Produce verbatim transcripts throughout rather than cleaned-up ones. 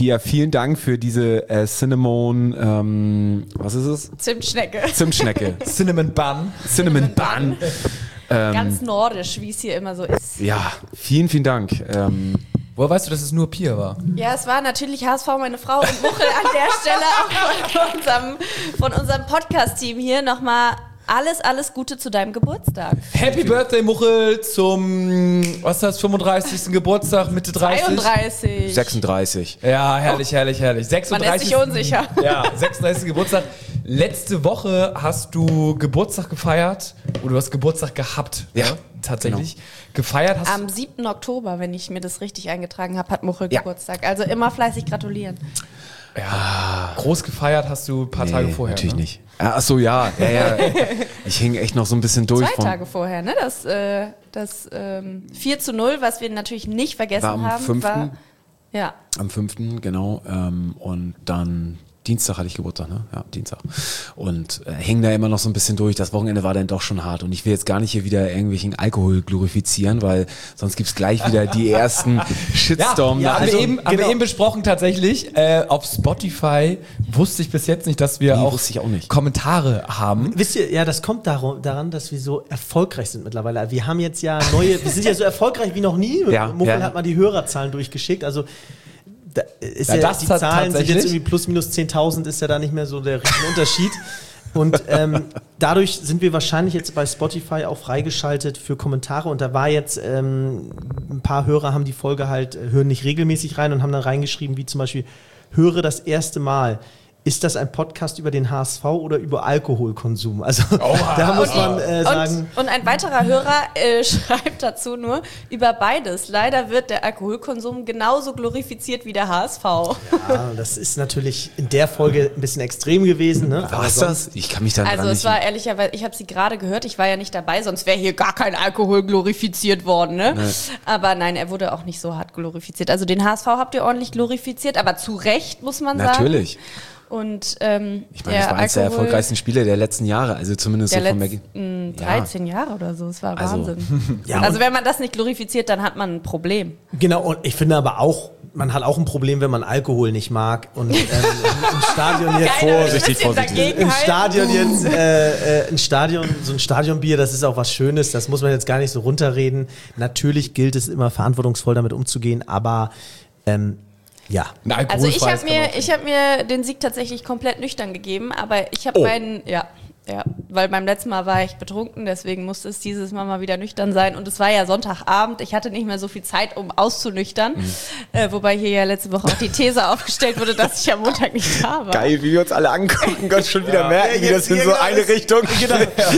Pia, vielen Dank für diese äh, Cinnamon, ähm, was ist es? Zimtschnecke. Zimtschnecke. Cinnamon Bun. Cinnamon Bun. Ähm, Ganz nordisch, wie es hier immer so ist. ja, vielen, vielen Dank. Ähm, Woher weißt du, dass es nur Pia war? Ja, es war natürlich H S V, meine Frau und Muchel an der Stelle auch von unserem, von unserem Podcast-Team hier nochmal alles, alles Gute zu deinem Geburtstag. Happy Birthday, Muchel, zum, was ist das, fünfunddreißigsten Geburtstag, Mitte dreißig? zweiunddreißig. sechsunddreißig. Ja, herrlich, herrlich, herrlich. Man ist sechsunddreißig. sich unsicher. Ja, sechsunddreißigsten Geburtstag. Letzte Woche hast du Geburtstag gefeiert, oder du hast Geburtstag gehabt. Ja, ne? Tatsächlich. Genau. Gefeiert hast Am siebten Oktober, wenn ich mir das richtig eingetragen habe, hat Muchel Ja. Geburtstag. Also immer fleißig gratulieren. Ja, groß gefeiert hast du ein paar Tage Nee, vorher. natürlich ne? nicht. Ach so, ja, ja, ja. Ich hing echt noch so ein bisschen durch. Zwei vom, Tage vorher, ne? Das, äh, das ähm, vier zu null, was wir natürlich nicht vergessen War am haben, fünften war... Ja. Am fünften genau. Ähm, und dann Dienstag hatte ich Geburtstag, ne? Ja, Dienstag. Und äh, hing da immer noch so ein bisschen durch. Das Wochenende war dann doch schon hart. Und ich will jetzt gar nicht hier wieder irgendwelchen Alkohol glorifizieren, weil sonst gibt's gleich wieder die ersten Shitstorm. Ja, haben, also, wir eben, haben wir eben besprochen tatsächlich. Äh, auf Spotify wusste ich bis jetzt nicht, dass wir Nee, auch, wusste ich auch nicht. Kommentare haben. Wisst ihr, ja, das kommt darum, daran, dass wir so erfolgreich sind mittlerweile. Wir haben jetzt ja neue, wir sind ja so erfolgreich wie noch nie. Ja, Muchel ja. hat mal die Hörerzahlen durchgeschickt. Also da ist Ja, ja, das die hat Zahlen sind tatsächlich- jetzt irgendwie plus minus zehntausend, ist ja da nicht mehr so der riesen Unterschied. Und ähm, dadurch sind wir wahrscheinlich jetzt bei Spotify auch freigeschaltet für Kommentare. Und da war jetzt, ähm, ein paar Hörer haben die Folge halt, äh, hören nicht regelmäßig rein und haben dann reingeschrieben, wie zum Beispiel, höre das erste Mal. Ist das ein Podcast über den H S V oder über Alkoholkonsum? Also da muss man äh, sagen... Und, und ein weiterer Hörer äh, schreibt dazu nur, über beides. Leider wird der Alkoholkonsum genauso glorifiziert wie der H S V. Ja, das ist natürlich in der Folge ein bisschen extrem gewesen. Ne? Aber was sonst- das? Ich kann mich da Also dran es nicht... war ehrlicherweise, ich habe sie gerade gehört, ich war ja nicht dabei, sonst wäre hier gar kein Alkohol glorifiziert worden. Ne? Nee. Aber nein, er wurde auch nicht so hart glorifiziert. Also den H S V habt ihr ordentlich glorifiziert, aber zu Recht, muss man sagen. Natürlich. Und ähm, Ich meine, der das war eines der Alkohol- erfolgreichsten Spiele der letzten Jahre. Also zumindest der so von letzten Ja. dreizehn Jahre oder so, es war Also- Wahnsinn. Ja, also und- wenn man das nicht glorifiziert, dann hat man ein Problem. Genau, und ich finde aber auch, man hat auch ein Problem, wenn man Alkohol nicht mag. Und ähm, im, im Stadion jetzt... Keiner will ein vorsichtig, bisschen vorsichtig. dagegen Im halten. Stadion jetzt, äh, äh, ein Stadion, so ein Stadionbier, das ist auch was Schönes, das muss man jetzt gar nicht so runterreden. Natürlich gilt es immer verantwortungsvoll damit umzugehen, aber ähm, ja. Ein Also ich alkoholfreies habe kann man mir, auch ich hab mir den Sieg tatsächlich komplett nüchtern gegeben, aber ich habe Oh. meinen, ja, ja, weil beim letzten Mal war ich betrunken, deswegen musste es dieses Mal mal wieder nüchtern sein und es war ja Sonntagabend, ich hatte nicht mehr so viel Zeit, um auszunüchtern, Mhm. äh, wobei hier ja letzte Woche auch die These aufgestellt wurde, dass ich am Montag nicht da war. Geil, wie wir uns alle angucken, Gott schon wieder merken, Ja, wie das jetzt- in ja, so genau, eine das- Richtung Genau.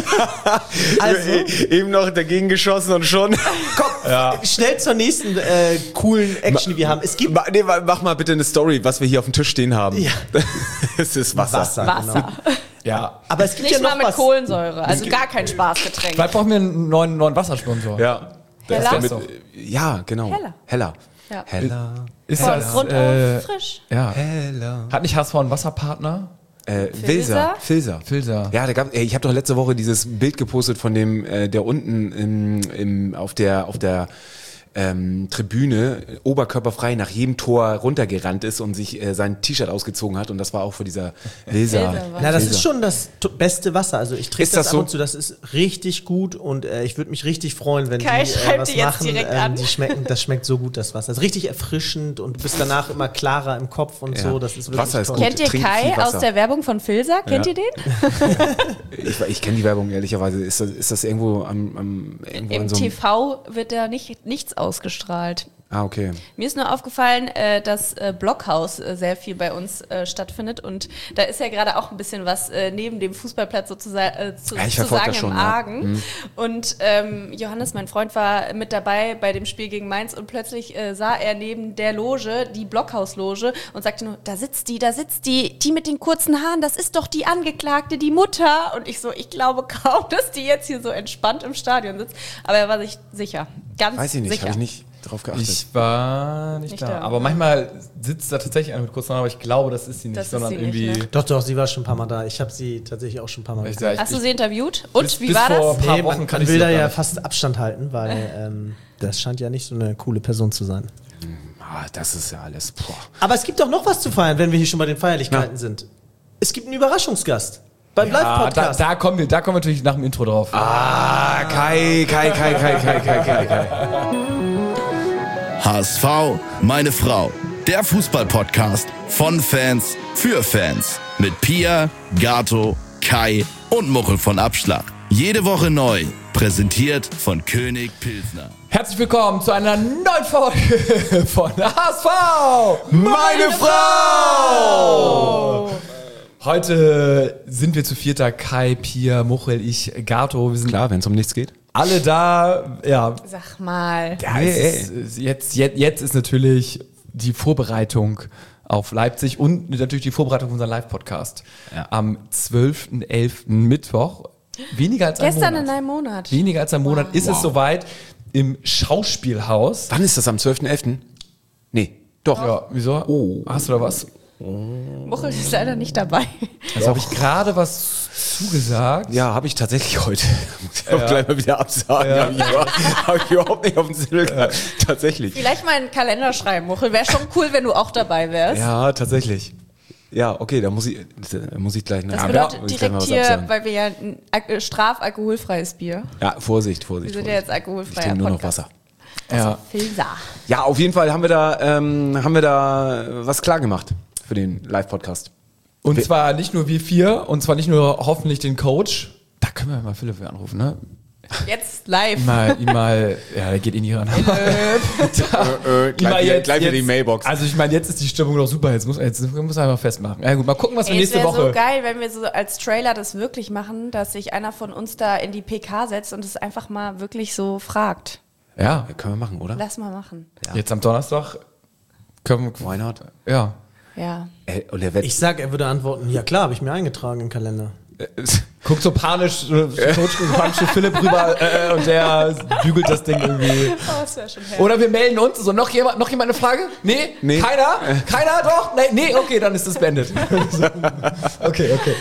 Also, Eben noch dagegen geschossen und schon. komm, schnell zur nächsten äh, coolen Action, die wir haben. Es gibt Ma, nee, mach mal bitte eine Story, was wir hier auf dem Tisch stehen haben. Ja. Es ist Wasser. Wasser. Wasser. Genau. Ja. Aber es gibt Nicht ja noch mal mit was. Kohlensäure, also gar kein Spaßgetränk. Vielleicht brauchen wir einen neuen, neuen Wassersponsor. Ja. Das Heller? ist der mit, ja, genau. Heller. Heller. Ja. Heller. Ist Von das, Grund äh, auf frisch. ja. Heller. Hat nicht H S V einen Wasserpartner? Äh, Filser? Filser. Filser. Filser. Ja, da gab, ey, ich habe doch letzte Woche dieses Bild gepostet von dem, äh, der unten im, im, auf der, auf der ähm, Tribüne oberkörperfrei nach jedem Tor runtergerannt ist und sich äh, sein T-Shirt ausgezogen hat und das war auch vor dieser Filser. Filser. Na, das Filser. ist schon das t- beste Wasser. Also ich trinke Ist das, das ab so? und zu. Das ist richtig gut und äh, ich würde mich richtig freuen, wenn Kai die äh, schreibt was die jetzt machen. direkt an. Die schmecken, das schmeckt so gut, das Wasser. Das ist richtig erfrischend und du bist danach immer klarer im Kopf und Ja. so. Das ist wirklich Wasser ist toll. gut. Kennt ihr Trinkt viel Kai Wasser. aus der Werbung von Filser? Kennt Ja. ihr den? Ich, ich kenne die Werbung ehrlicherweise. Ist das, ist das irgendwo am, am irgendwo Im an so einem, T V wird da nicht, nichts ausgestrahlt. Ah, okay. Mir ist nur aufgefallen, äh, dass äh, Blockhaus äh, sehr viel bei uns äh, stattfindet und da ist ja gerade auch ein bisschen was äh, neben dem Fußballplatz sozusagen, äh, zu, Ja, ich verfolg sozusagen das schon, im ja. Argen. Mhm. Und ähm, Johannes, mein Freund, war mit dabei bei dem Spiel gegen Mainz und plötzlich äh, sah er neben der Loge, die Blockhausloge, und sagte nur, da sitzt die, da sitzt die, die mit den kurzen Haaren, das ist doch die Angeklagte, die Mutter. Und ich so, ich glaube kaum, dass die jetzt hier so entspannt im Stadion sitzt. Aber er war sich sicher, ganz Weiß ich nicht, sicher. habe ich nicht drauf geachtet. Ich war nicht, Nicht da. da. Aber manchmal sitzt da tatsächlich eine mit kurzen Haaren, aber ich glaube, das ist sie nicht, Das ist sondern sie nicht, irgendwie. ne? Doch, doch, sie war schon ein paar Mal da. Ich habe sie tatsächlich auch schon ein paar Mal Ich gesehen. sag, Hast du ich- sie interviewt? Und bis- wie bis war vor das? ein paar Nee, Wochen man, kann man ich will sie da doch gar ja nicht. fast Abstand halten, weil ähm, das scheint ja nicht so eine coole Person zu sein. Ah, das ist ja alles. Boah. Aber es gibt doch noch was zu feiern, wenn wir hier schon bei den Feierlichkeiten Ja. sind. Es gibt einen Überraschungsgast beim Ah, da, Live-Podcast. da, kommen wir, da kommen wir natürlich nach dem Intro drauf. Ah, Kai, Kai, Kai, Kai, Kai, Kai, Kai, Kai. H S V, meine Frau. Der Fußball-Podcast von Fans für Fans. Mit Pia, Gato, Kai und Muchel von Abschlag. Jede Woche neu. Präsentiert von König Pilsner. Herzlich willkommen zu einer neuen Folge von H S V, Meine Frau! Heute sind wir zu vierter. Kai, Pia, Muchel, ich, Gato. Wir sind Klar, wenn es um nichts geht. alle da. Ja, Sag mal. ja es ist, jetzt, jetzt, jetzt ist natürlich die Vorbereitung auf Leipzig und natürlich die Vorbereitung auf unseren Live-Podcast. Ja. Am zwölften elften Mittwoch. Weniger als ein Gestern Monat. in einem Monat. Weniger als ein Monat ist Wow. es soweit im Schauspielhaus. Wann ist das? Am zwölften elften? Nee, doch. Ja, wieso? Oh. Hast du da was? Muchel ist leider nicht dabei. Also habe ich gerade was zugesagt. Ja, habe ich tatsächlich heute. Muss ich auch gleich mal wieder absagen. Habe ich, über- hab ich überhaupt nicht auf dem Zettel gehabt. Tatsächlich. Vielleicht mal einen Kalender schreiben, Muchel. Wäre schon cool, wenn du auch dabei wärst. Ja, tatsächlich. Ja, okay, da muss ich, da muss ich gleich Das nach. bedeutet muss ich gleich mal direkt was hier, absagen. weil wir ja ein Al- strafalkoholfreies Bier. Ja, Vorsicht, Wir Vorsicht. sind ja Vorsicht. jetzt alkoholfreier Ich trinke nur noch Podcast. Wasser. Ja. Filsa. Ja, auf jeden Fall haben wir da, ähm, haben wir da was klar gemacht für den Live-Podcast. Und zwar nicht nur wir vier, und zwar nicht nur hoffentlich den Coach. Da können wir mal Philipp anrufen, ne? Jetzt live. Ihn mal, ihn mal, ja, der geht eh nicht ran. Äh, gleich, wieder, gleich wieder die Mailbox. Also ich meine, jetzt ist die Stimmung doch super. Jetzt muss, jetzt muss man einfach festmachen. Ja gut, mal gucken, was wir Ey, es nächste wäre Woche. so geil, wenn wir so als Trailer das wirklich machen, dass sich einer von uns da in die P K setzt und es einfach mal wirklich so fragt. Ja, Ja, können wir machen, oder? Lass mal machen. jetzt am Donnerstag können wir. Why not? Ja. Ja. Äh, und der wird, Ich sag, er würde antworten, ja klar, habe ich mir eingetragen im Kalender. Guckt so panisch, äh, Coach panisch zu Philipp rüber äh, und der bügelt das Ding irgendwie. Oh, das wäre schon herrlich. Oder wir melden uns. So, noch jemand, noch jemand eine Frage? Nee? Nee. Keiner? Keiner? Doch? Nee, nee, okay, dann ist das beendet. Okay, okay.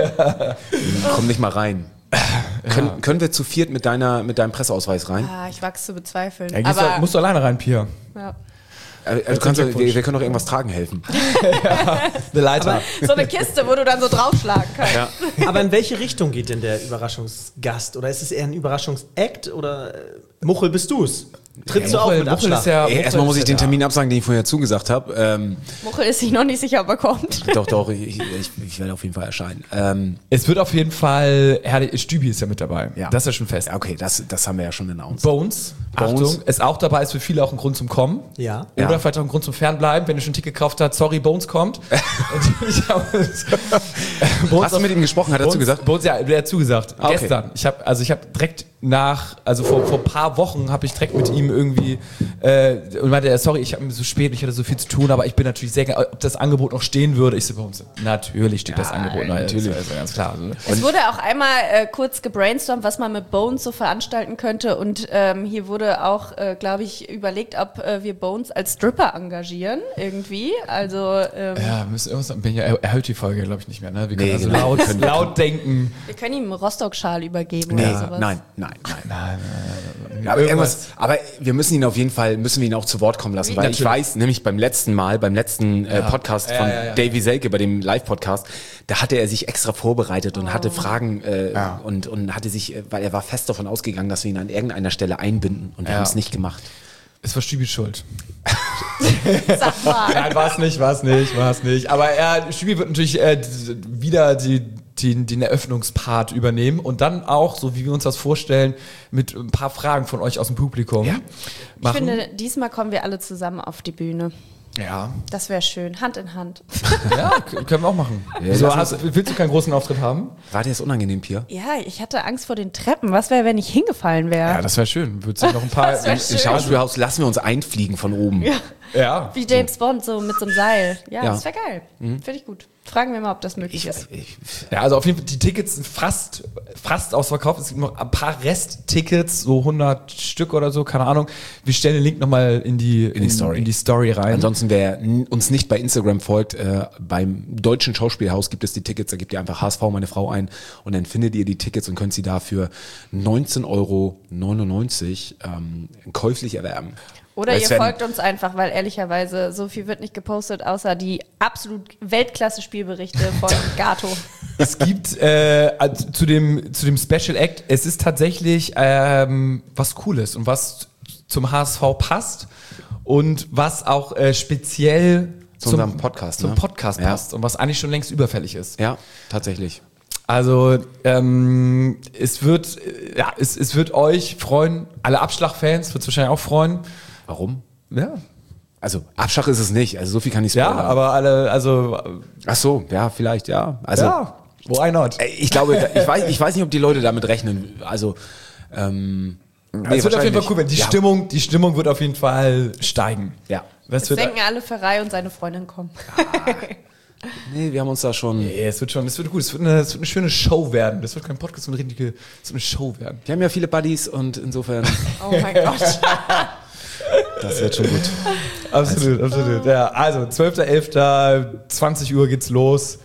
komm nicht mal rein. Können, können wir zu viert mit deiner, mit deinem Presseausweis rein? Ah, ich wachse zu bezweifeln. Ja, gehst Aber du, musst du alleine rein, Pia. ja. Äh, du kannst, doch- wir, wir können doch irgendwas tragen helfen. Eine Leiter. So eine Kiste, wo du dann so draufschlagen kannst. Ja. Aber in welche Richtung geht denn der Überraschungsgast? Oder ist es eher ein Überraschungsakt? Oder äh, Muchel, bist du's? Trittst du auf mit Abschlag? ist ja, Ey, erstmal muss ich den Termin absagen, den ich vorher zugesagt habe. Ähm, Muchel ist sich noch nicht sicher, ob er kommt. doch, doch, ich, ich, ich werde auf jeden Fall erscheinen. Ähm, Es wird auf jeden Fall, Herr Stübi ist ja mit dabei. Ja. Das ist ja schon fest. ja, okay, das, das haben wir ja schon announced. Bones, Bones. Achtung, ist auch dabei, ist für viele auch ein Grund zum Kommen. Ja. Oder Ja. vielleicht auch ein Grund zum Fernbleiben, wenn du schon ein Ticket gekauft hast, sorry, Bones kommt. Und ich hab- Bones Hast du mit ihm gesprochen? Hat er Bones, zugesagt? Bones, ja, der hat zugesagt. Ah, okay. Gestern. Ich habe also ich habe direkt nach, also vor, vor ein paar Wochen habe ich direkt mit ihm irgendwie äh, und meinte, er, sorry, ich habe so spät, ich hatte so viel zu tun, aber ich bin natürlich sehr gerne, ob das Angebot noch stehen würde. Ich so, Bones, natürlich steht das Angebot noch. natürlich. Das ist ganz klar. Also, Es wurde auch einmal äh, kurz gebrainstormt, was man mit Bones so veranstalten könnte. Und ähm, hier wurde auch, äh, glaube ich, überlegt, ob äh, wir Bones als Stripper engagieren irgendwie. Also ähm, ja, müssen irgendwas, bin ja, er hört die Folge, glaube ich, nicht mehr. Ne? Wir können Nee, also genau. laut, laut denken. wir können ihm einen Rostock-Schal übergeben Nee, oder sowas. nein, nein, nein. Aber, irgendwas, aber wir müssen ihn auf jeden Fall, müssen wir ihn auch zu Wort kommen lassen, weil ich Natürlich. weiß, nämlich beim letzten Mal, beim letzten äh, Podcast Ja, von ja, ja. Davy Selke, bei dem Live-Podcast, da hatte er sich extra vorbereitet und hatte Fragen äh, und, und hatte sich, äh, weil er war fest davon ausgegangen, dass wir ihn an irgendeiner Stelle einbinden und wir Ja. haben es nicht gemacht. Es war Stübis Schuld. Sag mal. Nein, war es nicht, war es nicht, war es nicht. Aber er, Stübi wird natürlich äh, d- wieder die, die, den Eröffnungspart übernehmen und dann auch, so wie wir uns das vorstellen, mit ein paar Fragen von euch aus dem Publikum Ja. Ich machen. finde, diesmal kommen wir alle zusammen auf die Bühne. ja. Das wäre schön. Hand in Hand. ja, k- können wir auch machen. Ja, so, lass hast, willst du keinen großen Auftritt haben? War dir das unangenehm, Pia? Ja, ich hatte Angst vor den Treppen. Was wäre, wenn ich hingefallen wäre? Ja, das wäre schön. Würdest du noch ein paar... Das wär Im schön. Schauspielhaus lassen wir uns einfliegen von oben. Ja. ja. Wie James Bond, so mit so einem Seil. Ja, Ja. das wäre geil. Finde ich gut. Fragen wir mal, ob das möglich ist. Ich, Ja, also auf jeden Fall, die Tickets sind fast, fast ausverkauft. Es gibt noch ein paar Resttickets, so hundert Stück oder so, keine Ahnung. Wir stellen den Link nochmal in die, in, die Story. in die Story rein. Ansonsten, wer n- uns nicht bei Instagram folgt, äh, beim Deutschen Schauspielhaus gibt es die Tickets, da gebt ihr einfach H S V meine Frau ein und dann findet ihr die Tickets und könnt sie dafür neunzehn Euro neunundneunzig ähm, käuflich erwerben. Oder Es ihr werden- folgt uns einfach, weil ehrlicherweise so viel wird nicht gepostet, außer die absolut Weltklasse-Spielberichte von Gato. Es gibt äh, also zu dem zu dem Special Act, es ist tatsächlich ähm, was Cooles und was zum H S V passt und was auch äh, speziell Zu unserem Podcast, zum ne? Podcast Ja. passt und was eigentlich schon längst überfällig ist. Ja, tatsächlich. Also ähm, es wird äh, ja es, es wird euch freuen, alle Abschlag-Fans wird es wahrscheinlich auch freuen. Warum? Ja. Also Abschlag ist es nicht, also so viel kann ich Ja, spoilern. aber alle, also Ach so, ja, vielleicht, ja. Also ja, why not? äh, ich glaube, ich weiß, ich weiß nicht, ob die Leute damit rechnen. Also ähm, nee, Es wird auf jeden Fall wahrscheinlich cool, wenn die nicht. Stimmung, die Stimmung wird auf jeden Fall steigen. Ja. Das Jetzt wird, denken alle, Ferrei und seine Freundin kommen. Nee, wir haben uns da schon. nee, es wird schon, es wird gut, es wird, eine, es wird eine schöne Show werden. Das wird kein Podcast, sondern eine richtige, es wird eine Show werden. Wir haben ja viele Buddies und insofern, Oh mein Gott. das wird schon gut. Absolut, absolut. Ja, also zwölfter elfter zwanzig Uhr geht's los.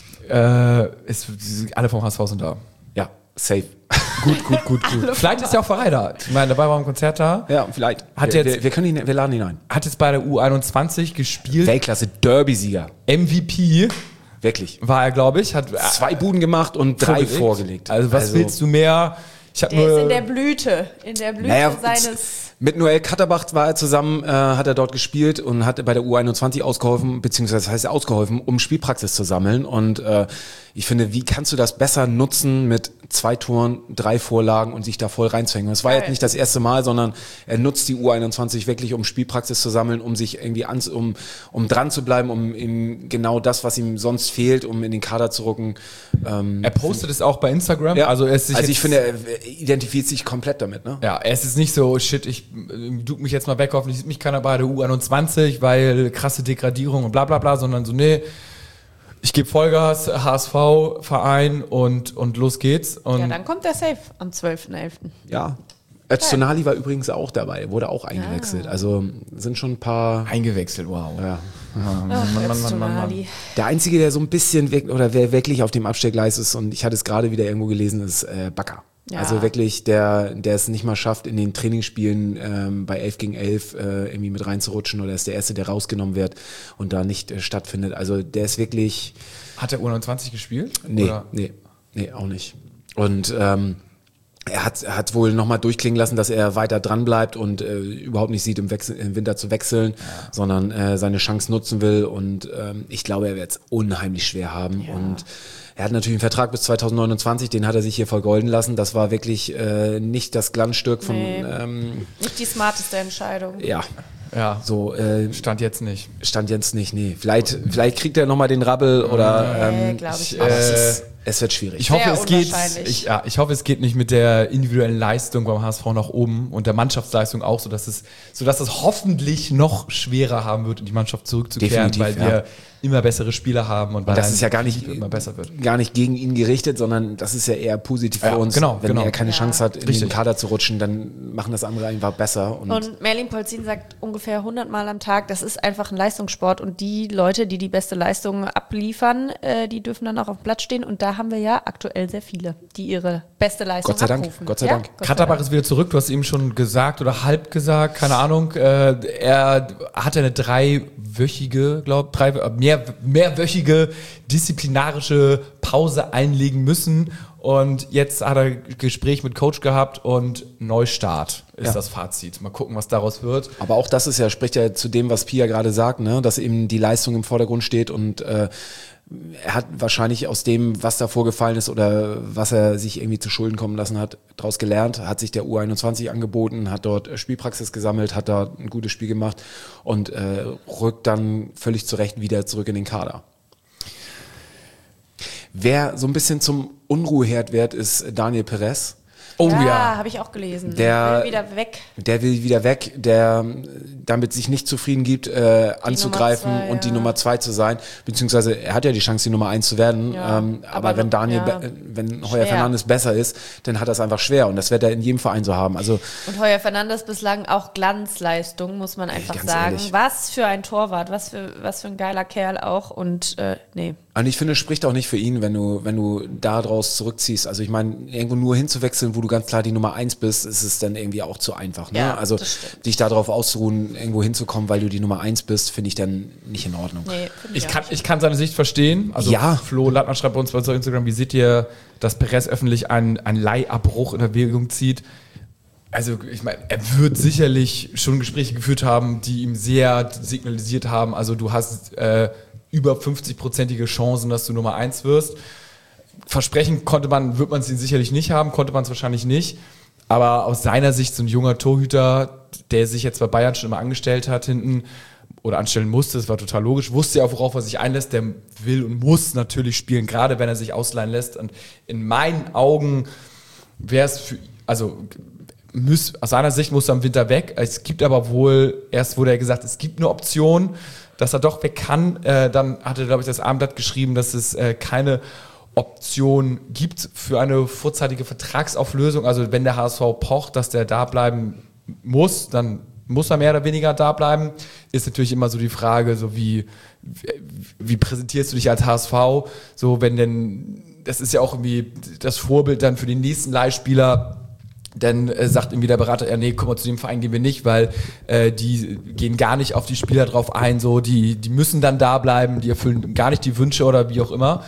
Äh, es, alle vom H S V sind da. Ja, safe. Gut, gut, gut, gut. Vielleicht ist ja auch Verein da. Ich meine, dabei war ein Konzert da. Ja, vielleicht. Hat wir, jetzt- wir, wir, können ihn, wir laden ihn ein. Hat jetzt bei der U einundzwanzig gespielt. Weltklasse Derby-Sieger. M V P Wirklich. war er, glaube ich. Hat Zwei Buden gemacht und drei vorgelegt. Also was willst du mehr? Ich habe Der ist in nur der Blüte. In der Blüte Naja, seines. mit Noel Katterbach war er zusammen, äh, hat er dort gespielt und hat bei der U einundzwanzig ausgeholfen, beziehungsweise das heißt ausgeholfen, um Spielpraxis zu sammeln. Und äh, ich finde, wie kannst du das besser nutzen mit zwei Toren, drei Vorlagen und sich da voll reinzuhängen? Das war Geil. jetzt nicht das erste Mal, sondern er nutzt die U einundzwanzig wirklich, um Spielpraxis zu sammeln, um sich irgendwie an, um, um dran zu bleiben, um ihm genau das, was ihm sonst fehlt, um in den Kader zu rücken. Ähm, er postet es auch bei Instagram. ja, Also, er ist sich also jetzt, ich finde, er identifiziert sich komplett damit, ne? ja, er ist jetzt nicht so, shit, ich äh, duck mich jetzt mal weg, hoffentlich sieht mich keiner bei der U einundzwanzig, weil krasse Degradierung und bla bla bla, sondern so, nee, ich gebe Vollgas, H S V-Verein und, und los geht's. Und Ja, dann kommt der Safe am zwölfter elfter Ja. Öztunali war übrigens auch dabei, wurde auch eingewechselt. Also sind schon ein paar. eingewechselt, wow. Ja. Öztunali. Der Einzige, der so ein bisschen weg, oder wer wirklich auf dem Abstellgleis ist, und ich hatte es gerade wieder irgendwo gelesen, ist äh, Bakker. Ja. Also wirklich, der, der es nicht mal schafft, in den Trainingsspielen ähm, bei elf gegen elf äh, irgendwie mit reinzurutschen, oder ist der Erste, der rausgenommen wird und da nicht äh, stattfindet. Also der ist wirklich. Hat der U einundzwanzig gespielt? Nee, Oder? nee, nee, auch nicht. Und ähm, er hat, er hat wohl nochmal durchklingen lassen, dass er weiter dran bleibt und äh, überhaupt nicht sieht, im, Wechsel, im Winter zu wechseln, ja. sondern äh, seine Chance nutzen will. Und ähm, ich glaube, er wird es unheimlich schwer haben. Ja. Und er hat natürlich einen Vertrag bis zweitausendneunundzwanzig, den hat er sich hier vergolden lassen. Das war wirklich äh, nicht das Glanzstück von, Nee. ähm, Nicht die smarteste Entscheidung. ja, Ja, so äh, stand jetzt nicht. stand jetzt nicht, nee. Vielleicht, vielleicht kriegt er nochmal den Rabbel oder Nee, ähm, glaube ich ich, aber nicht. es, Äh, ist, es wird schwierig. Ich hoffe, Sehr es geht, unwahrscheinlich. ich, ja, ich hoffe, es geht nicht mit der individuellen Leistung beim H S V nach oben und der Mannschaftsleistung auch, sodass es, sodass es hoffentlich noch schwerer haben wird, in die Mannschaft zurückzukehren, Definitiv, weil wir ja. immer bessere Spieler haben und weil das ein ist ja gar nicht, Prinzip immer besser wird. gar nicht gegen ihn gerichtet, sondern das ist ja eher positiv Ja, für uns. genau, Wenn genau. er keine Ja. Chance hat, in Richtig. den Kader zu rutschen, dann machen das andere einfach besser. Und, Und Merlin Polzin sagt ungefähr hundert Mal am Tag, das ist einfach ein Leistungssport und die Leute, die die beste Leistung abliefern, äh, die dürfen dann auch auf dem Platz stehen und da haben wir ja aktuell sehr viele, die ihre beste Leistung Gott sei Dank, abrufen. Gott sei ja? Dank. Gott sei Katterbach Dank. ist wieder zurück, du hast ihm schon gesagt oder halb gesagt, keine Ahnung. Äh, er hatte eine dreiwöchige, glaube drei, äh, mehr, mehrwöchige disziplinarische Pause einlegen müssen. Und jetzt hat er ein Gespräch mit Coach gehabt und Neustart ist Ja. das Fazit. Mal gucken, was daraus wird. aber auch das ist ja, spricht ja zu dem, was Pia gerade sagt, ne? Dass eben die Leistung im Vordergrund steht und äh, er hat wahrscheinlich aus dem, was da vorgefallen ist oder was er sich irgendwie zu Schulden kommen lassen hat, daraus gelernt, hat sich der U einundzwanzig angeboten, hat dort Spielpraxis gesammelt, hat da ein gutes Spiel gemacht und äh, rückt dann völlig zurecht wieder zurück in den Kader. Wer so ein bisschen zum Unruheherd wird, ist Daniel Perez. Oh ja, ja. habe ich auch gelesen. Der- Will wieder weg. Der will wieder weg, der damit sich nicht zufrieden gibt, äh, anzugreifen Nummer zwei, und die ja. Nummer zwei zu sein. Beziehungsweise er hat ja die Chance, die Nummer eins zu werden. Ja, ähm, aber, aber wenn noch- Daniel, ja. be- wenn Heuer Schwer. Fernandes besser ist, dann hat er es einfach schwer. Und das wird er in jedem Verein so haben. Also Und Heuer Fernandes bislang auch Glanzleistung, muss man einfach ganz sagen. ehrlich. Was für ein Torwart, was für, was für ein geiler Kerl auch. Und äh, nee. Und ich finde, es spricht auch nicht für ihn, wenn du, wenn du da draus zurückziehst. Also ich meine, irgendwo nur hinzuwechseln, wo du ganz klar die Nummer eins bist, ist es dann irgendwie auch zu einfach. Ne? Ja, also das stimmt. dich darauf auszuruhen, irgendwo hinzukommen, weil du die Nummer eins bist, finde ich dann nicht in Ordnung. Nee, find Ich auch kann, nicht. ich kann seine Sicht verstehen. Also Ja. Flo Lattmann schreibt bei uns bei Instagram, wie seht ihr, dass Perez öffentlich einen, einen Leihabbruch in Erwägung zieht? Also ich meine, er wird sicherlich schon Gespräche geführt haben, die ihm sehr signalisiert haben, also du hast äh, über fünfzig-prozentige Chancen, dass du Nummer eins wirst. Versprechen konnte man, wird man es ihn sicherlich nicht haben, konnte man es wahrscheinlich nicht. Aber aus seiner Sicht so ein junger Torhüter, der sich jetzt bei Bayern schon immer angestellt hat hinten oder anstellen musste, das war total logisch, wusste ja auch, worauf er sich einlässt, der will und muss natürlich spielen, gerade wenn er sich ausleihen lässt. Und in meinen Augen wäre es für, also Muss, aus seiner Sicht muss er im Winter weg. Es gibt aber wohl, erst wurde er gesagt, es gibt eine Option, dass er doch weg kann. Äh, dann hatte, glaube ich, das Abendblatt geschrieben, dass es äh, keine Option gibt für eine vorzeitige Vertragsauflösung. Also wenn der H S V pocht, dass der da bleiben muss, dann muss er mehr oder weniger da bleiben. Ist natürlich immer so die Frage, so wie, wie präsentierst du dich als H S V? So, wenn denn, das ist ja auch irgendwie das Vorbild dann für den nächsten Leihspieler. Dann äh, sagt irgendwie der Berater, ja nee, komm mal, zu dem Verein gehen wir nicht, weil äh, die gehen gar nicht auf die Spieler drauf ein, so die, die müssen dann da bleiben, die erfüllen gar nicht die Wünsche oder wie auch immer.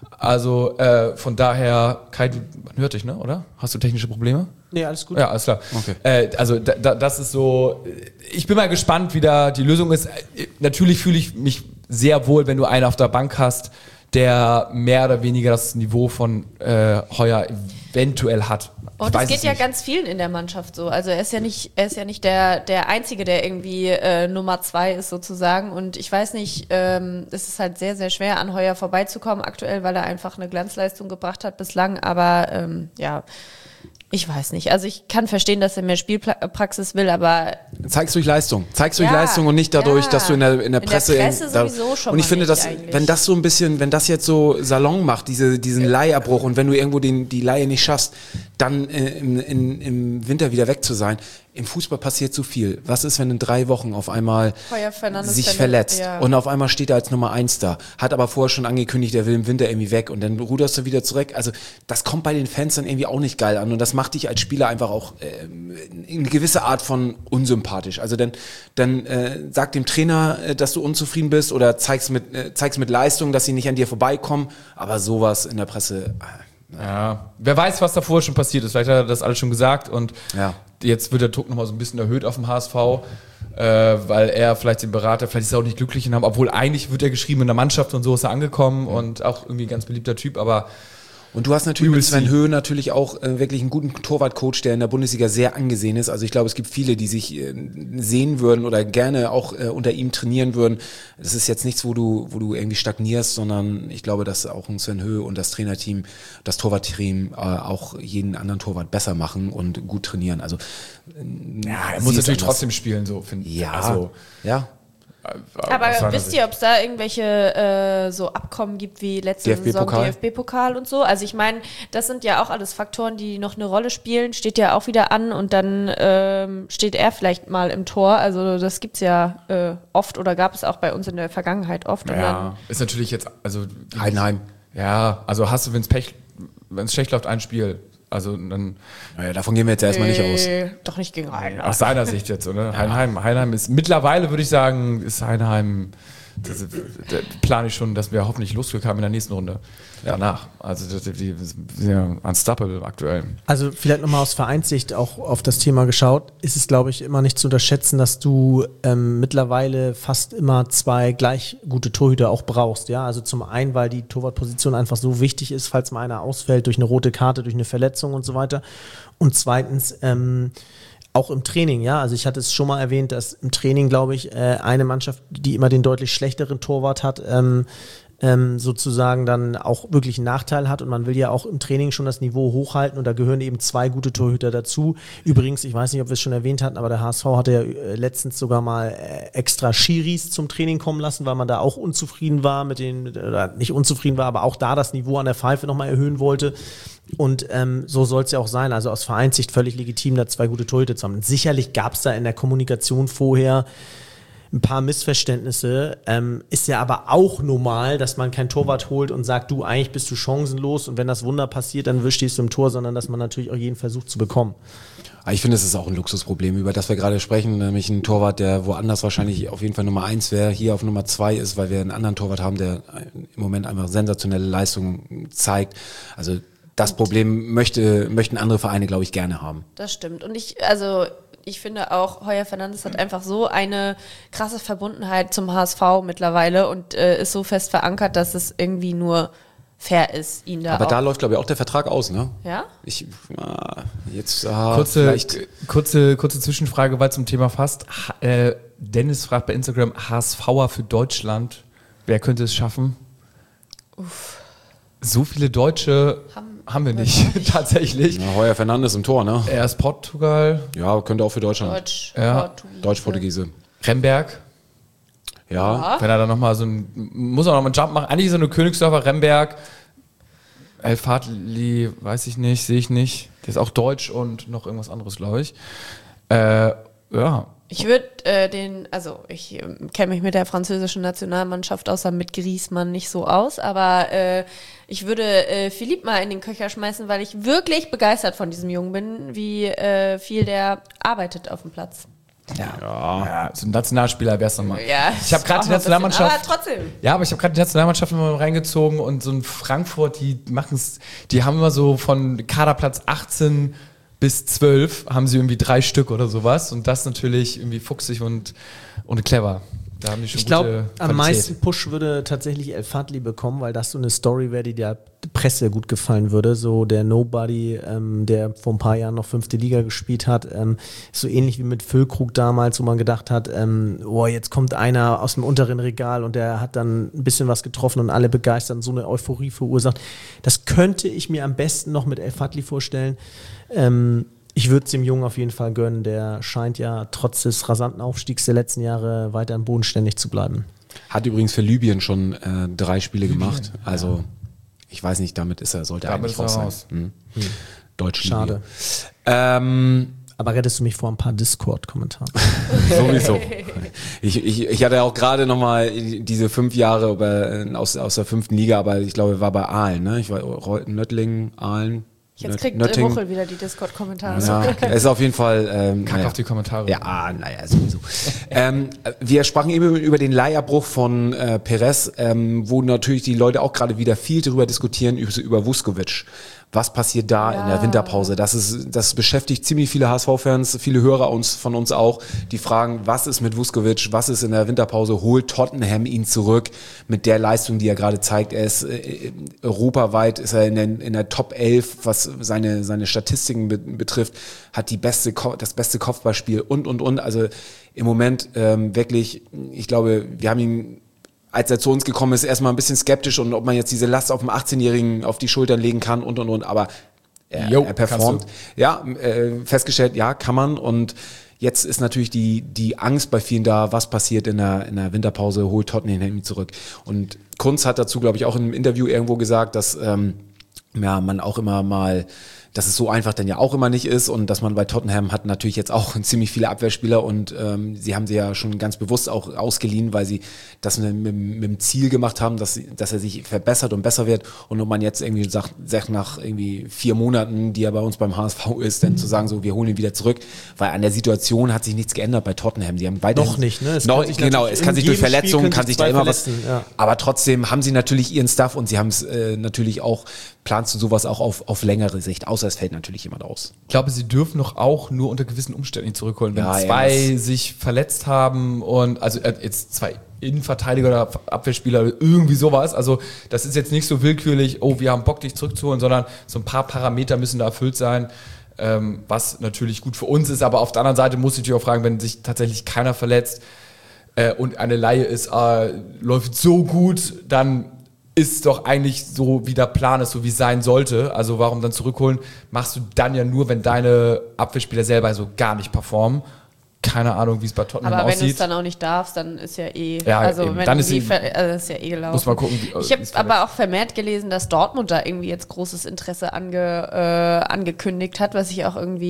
Also äh, von daher, Kai, du, man hört dich, ne, oder? Hast du technische Probleme? Nee, alles gut. Ja, alles klar. Okay. Äh, also da, da, das ist so, ich bin mal gespannt, wie da die Lösung ist. Äh, natürlich fühle ich mich sehr wohl, wenn du einen auf der Bank hast, der mehr oder weniger das Niveau von äh, Heuer eventuell hat. Und es geht ja ganz vielen in der Mannschaft so. Also er ist ja nicht, er ist ja nicht der, der Einzige, der irgendwie äh, Nummer zwei ist sozusagen. Und ich weiß nicht, ähm, es ist halt sehr, sehr schwer, an Heuer vorbeizukommen aktuell, weil er einfach eine Glanzleistung gebracht hat bislang. Aber ähm, ja, ich weiß nicht. Also ich kann verstehen, dass er mehr Spielpraxis will, aber Zeig's durch Leistung. Zeig's durch Ja, Leistung und nicht dadurch, ja. dass du in der, in der In der Presse... Presse da, sowieso schon und ich mal finde, nicht dass, eigentlich. wenn das so ein bisschen, wenn das jetzt so Salon macht, diese, diesen Leihabbruch und wenn du irgendwo den, die Leihe nicht schaffst, dann äh, im, in, im Winter wieder weg zu sein. Im Fußball passiert so viel. Was ist, wenn in drei Wochen auf einmal Heuer Fernandes sich verletzt, verletzt ja. und auf einmal steht er als Nummer eins da, hat aber vorher schon angekündigt, er will im Winter irgendwie weg und dann ruderst du wieder zurück. Also das kommt bei den Fans dann irgendwie auch nicht geil an und das macht dich als Spieler einfach auch äh, in eine gewisse Art von unsympathisch. Also dann, dann äh, sag dem Trainer, äh, dass du unzufrieden bist oder zeig's mit, äh, zeig's mit Leistung, dass sie nicht an dir vorbeikommen, aber sowas in der Presse... Äh, Ja, wer weiß, was da vorher schon passiert ist. Vielleicht hat er das alles schon gesagt und Ja. jetzt wird der Druck nochmal so ein bisschen erhöht auf dem H S V, äh, weil er vielleicht den Berater, vielleicht ist er auch nicht glücklich in haben, obwohl eigentlich wird er geschrieben in der Mannschaft und so ist er angekommen mhm. und auch irgendwie ein ganz beliebter Typ, aber Und du hast natürlich We will mit Sven see. Höhe natürlich auch äh, wirklich einen guten Torwartcoach, der in der Bundesliga sehr angesehen ist. Also ich glaube, es gibt viele, die sich äh, sehen würden oder gerne auch äh, unter ihm trainieren würden. Das ist jetzt nichts, wo du, wo du irgendwie stagnierst, sondern ich glaube, dass auch ein Sven Höhe und das Trainerteam, das Torwartteam äh, auch jeden anderen Torwart besser machen und gut trainieren. Also äh, ja, er sie muss ist natürlich anders. trotzdem spielen, so finde ich. Ja, Also, ja. Aber aus seiner wisst Sicht. ihr, ob es da irgendwelche äh, so Abkommen gibt wie letzte D F B-Pokal? Saison D F B-Pokal und so? Also ich meine, das sind ja auch alles Faktoren, die noch eine Rolle spielen. Steht ja auch wieder an und dann ähm, steht er vielleicht mal im Tor. Also das gibt's ja äh, oft oder gab es auch bei uns in der Vergangenheit oft. Und Ja, ist natürlich jetzt, also Heidenheim. ja, also hast du, wenn es Pech, wenn es schlecht läuft, ein Spiel. Also dann Naja, davon gehen wir jetzt erstmal nicht aus. äh, doch nicht gegen Heidenheim. aus seiner Sicht jetzt, oder? Heinheim, Heinheim ist mittlerweile, würde ich sagen, ist Heinheim, das, da plane ich schon, dass wir hoffentlich Losglück haben in der nächsten Runde. Danach. Also das, die sind ja unstoppable aktuell. Also vielleicht nochmal aus Vereinssicht auch auf das Thema geschaut, ist es, glaube ich, immer nicht zu unterschätzen, dass du ähm, mittlerweile fast immer zwei gleich gute Torhüter auch brauchst. Ja, also zum einen, weil die Torwartposition einfach so wichtig ist, falls mal einer ausfällt durch eine rote Karte, durch eine Verletzung und so weiter. Und zweitens, ähm, auch im Training, ja, also ich hatte es schon mal erwähnt, dass im Training, glaube ich, äh, eine Mannschaft, die immer den deutlich schlechteren Torwart hat, ähm, ähm, sozusagen dann auch wirklich einen Nachteil hat und man will ja auch im Training schon das Niveau hochhalten und da gehören eben zwei gute Torhüter dazu. Übrigens, ich weiß nicht, ob wir es schon erwähnt hatten, aber der H S V hatte ja äh, letztens sogar mal äh, extra Schiris zum Training kommen lassen, weil man da auch unzufrieden war mit den, oder nicht unzufrieden war, aber auch da das Niveau an der Pfeife nochmal erhöhen wollte. Und ähm, so soll es ja auch sein. Also aus Vereinssicht völlig legitim, da zwei gute Torhüter zu haben. Und sicherlich gab es da in der Kommunikation vorher ein paar Missverständnisse. Ähm, ist ja aber auch normal, dass man kein Torwart holt und sagt, du, eigentlich bist du chancenlos und wenn das Wunder passiert, dann stehst du im Tor, sondern dass man natürlich auch jeden versucht zu bekommen. Ich finde, es ist auch ein Luxusproblem, über das wir gerade sprechen, nämlich ein Torwart, der woanders wahrscheinlich auf jeden Fall Nummer eins wäre, hier auf Nummer zwei ist, weil wir einen anderen Torwart haben, der im Moment einfach sensationelle Leistungen zeigt. Also das Problem möchte, möchten andere Vereine, glaube ich, gerne haben. Das stimmt. Und ich, also ich finde auch, Heuer Fernandes hat einfach so eine krasse Verbundenheit zum H S V mittlerweile und äh, ist so fest verankert, dass es irgendwie nur fair ist, ihn da Aber auch. da läuft, glaube ich, auch der Vertrag aus, ne? Ja? Ich, ah, jetzt, ah, Kurze, vielleicht. kurze, kurze Zwischenfrage, weil zum Thema fast. Ha, äh, Dennis fragt bei Instagram, HSVer für Deutschland. Wer könnte es schaffen? Uff. So viele Deutsche haben, haben wir nicht, nicht. tatsächlich. Ja, Heuer Fernandes im Tor, ne? Er ist Portugal. Ja, könnte auch für Deutschland. Deutsch, Ja. Portugiese. Deutsch-Portugiese. Remberg. Ja. Ja. Wenn er dann nochmal so ein, muss er nochmal einen Jump machen. Eigentlich so eine Königsdörfer, Remberg. El Fadli, weiß ich nicht, sehe ich nicht. Der ist auch deutsch und noch irgendwas anderes, glaube ich. Äh, ja. Ich würde äh, den, also ich äh, kenne mich mit der französischen Nationalmannschaft außer mit Griezmann nicht so aus, aber äh, ich würde äh, Philippe mal in den Köcher schmeißen, weil ich wirklich begeistert von diesem Jungen bin, wie äh, viel der arbeitet auf dem Platz. Ja. ja, so ein Nationalspieler wäre es nochmal. Ja, ich habe gerade auch die noch ein bisschen, Nationalmannschaft. aber trotzdem. Ja, aber ich habe gerade die Nationalmannschaft immer reingezogen und so ein Frankfurt, die machen es, die haben immer so von Kaderplatz achtzehn bis zwölf haben sie irgendwie drei Stück oder sowas und das natürlich irgendwie fuchsig und, und clever. Da haben die schon Ich glaube, gute am Qualität. meisten Push würde tatsächlich El Fadli bekommen, weil das so eine Story wäre, die der Presse gut gefallen würde. So der Nobody, ähm, der vor ein paar Jahren noch fünfte Liga gespielt hat, ähm, ist so ähnlich wie mit Füllkrug damals, wo man gedacht hat, ähm, oh, jetzt kommt einer aus dem unteren Regal und der hat dann ein bisschen was getroffen und alle begeistert und so eine Euphorie verursacht. Das könnte ich mir am besten noch mit El Fadli vorstellen. Ähm, Ich würde es dem Jungen auf jeden Fall gönnen. Der scheint ja trotz des rasanten Aufstiegs der letzten Jahre weiter am Boden ständig zu bleiben. Hat übrigens für Libyen schon äh, drei Spiele gemacht. Also ich weiß nicht, damit ist er, sollte Damit eigentlich ist er raus sein. raus. Mhm. Deutsch Schade. Ähm, Aber rettest du mich vor ein paar Discord-Kommentaren? Sowieso. Ich, ich, ich hatte auch gerade nochmal diese fünf Jahre über, aus, aus der fünften Liga, aber ich glaube, war bei Aalen. Ne? Ich war Reuten, Nöttlingen, Aalen. Jetzt kriegt Nöttingen. äh, Muchel wieder die Discord-Kommentare. Ja, er ist auf jeden Fall. Ähm, Kack naja. auf die Kommentare. Ja, ah, naja, sowieso. ähm, wir sprachen eben über den Leihabbruch von äh, Perez, ähm, wo natürlich die Leute auch gerade wieder viel darüber diskutieren, über, über Vuskovic. Was passiert da Ja. in der Winterpause? Das ist, das beschäftigt ziemlich viele H S V-Fans, viele Hörer uns, von uns auch, die fragen, was ist mit Vuskovic? Was ist in der Winterpause? Holt Tottenham ihn zurück mit der Leistung, die er gerade zeigt? Er ist äh, europaweit, ist er in der, in der Top elf, was seine, seine Statistiken be- betrifft, hat die beste, Ko- das beste Kopfballspiel und, und, und. Also im Moment ähm, wirklich, ich glaube, wir haben ihn, als er zu uns gekommen ist, erstmal ein bisschen skeptisch und ob man jetzt diese Last auf dem achtzehnjährigen auf die Schultern legen kann und, und, und. Aber er, Jo, er performt. kannst Ja, äh, festgestellt, ja, kann man. Und jetzt ist natürlich die, die Angst bei vielen da, was passiert in der, in der Winterpause, holt Tottenham ihn zurück. Und Kunz hat dazu, glaube ich, auch in einem Interview irgendwo gesagt, dass ähm, ja, man auch immer mal, dass es so einfach dann ja auch immer nicht ist und dass man bei Tottenham hat natürlich jetzt auch ziemlich viele Abwehrspieler und ähm, sie haben sie ja schon ganz bewusst auch ausgeliehen, weil sie das mit, mit, mit dem Ziel gemacht haben, dass, dass er sich verbessert und besser wird und ob man jetzt irgendwie sagt, sagt nach irgendwie vier Monaten, die er bei uns beim H S V ist, dann zu sagen, so wir holen ihn wieder zurück, weil an der Situation hat sich nichts geändert bei Tottenham. Die haben weiterhin Noch nicht, ne? Es noch, kann sich genau, natürlich es kann in sich durch jedem Spiel Verletzungen, können kann sich sich da zwei immer was, verletzen, ja. aber trotzdem haben sie natürlich ihren Stuff und sie haben es äh, natürlich auch, planst du sowas auch auf, auf längere Sicht, außer es fällt natürlich jemand aus. Ich glaube, sie dürfen doch auch nur unter gewissen Umständen ihn zurückholen. Wenn Ja, zwei ja, sich verletzt haben und, also äh, jetzt zwei Innenverteidiger oder Abwehrspieler oder irgendwie sowas. Also das ist jetzt nicht so willkürlich, oh, wir haben Bock, dich zurückzuholen, sondern so ein paar Parameter müssen da erfüllt sein, ähm, was natürlich gut für uns ist. Aber auf der anderen Seite muss ich natürlich auch fragen, wenn sich tatsächlich keiner verletzt äh, und eine Leihe ist, äh, läuft so gut, dann ist doch eigentlich so, wie der Plan ist, so wie es sein sollte. Also warum dann zurückholen? Machst du dann ja nur, wenn deine Abwehrspieler selber so gar nicht performen. Keine Ahnung, wie es bei Tottenham Aber wenn du es aussieht. dann auch nicht darfst, dann ist ja eh, Ja, also eben. wenn Dann du ist die eh- ver- also ist ja eh gelaufen. Muss man gucken, wie- Ich wie habe es aber verletzt. auch vermehrt gelesen, dass Dortmund da irgendwie jetzt großes Interesse ange, äh, angekündigt hat, was ich auch irgendwie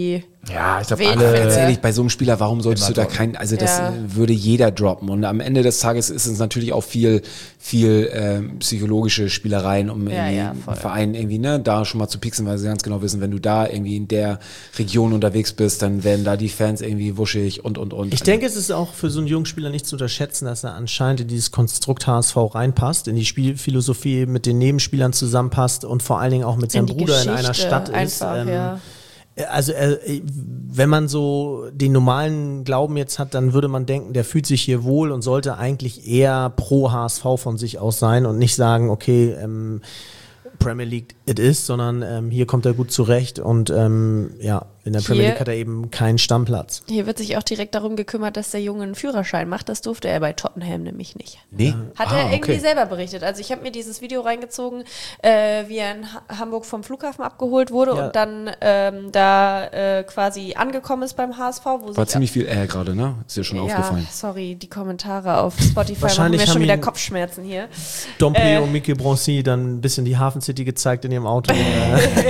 Ja, ich glaube, Wen alle. findest Ganz ehrlich, bei so einem Spieler, warum solltest Immer du da droppen. kein, also das Ja. äh, würde jeder droppen. Und am Ende des Tages ist es natürlich auch viel, viel ähm, psychologische Spielereien, um Ja, irgendwie ja, voll. einen Verein irgendwie, ne, da schon mal zu pixen, weil sie ganz genau wissen, wenn du da irgendwie in der Region unterwegs bist, dann werden da die Fans irgendwie wuschig und, und, und. Ich denke, es ist auch für so einen jungen Spieler nicht zu unterschätzen, dass er anscheinend in dieses Konstrukt H S V reinpasst, in die Spielphilosophie mit den Nebenspielern zusammenpasst und vor allen Dingen auch mit seinem die Bruder in einer Geschichte Stadt ist. einfach, Ähm, ja. Also äh, wenn man so den normalen Glauben jetzt hat, dann würde man denken, der fühlt sich hier wohl und sollte eigentlich eher pro H S V von sich aus sein und nicht sagen, okay, ähm, Premier League it is, sondern ähm, hier kommt er gut zurecht und ähm, ja, in der Premier Hier- League hat er eben keinen Stammplatz. Hier wird sich auch direkt darum gekümmert, dass der Junge einen Führerschein macht. Das durfte er bei Tottenham nämlich nicht. nee. Hat Ah, er irgendwie okay. selber berichtet. Also ich habe mir dieses Video reingezogen, äh, wie er in ha Hamburg vom Flughafen abgeholt wurde Ja. und dann ähm, da äh, quasi angekommen ist beim H S V. Wo War sich ziemlich viel äh gerade, ne? Ist dir schon ja, aufgefallen. sorry, die Kommentare auf Spotify machen Wahrscheinlich mir schon haben wieder ihn- Kopfschmerzen hier. Dompré Äh. und Mickey Broncy dann ein bisschen die Hafen City gezeigt in ihrem Auto. Äh,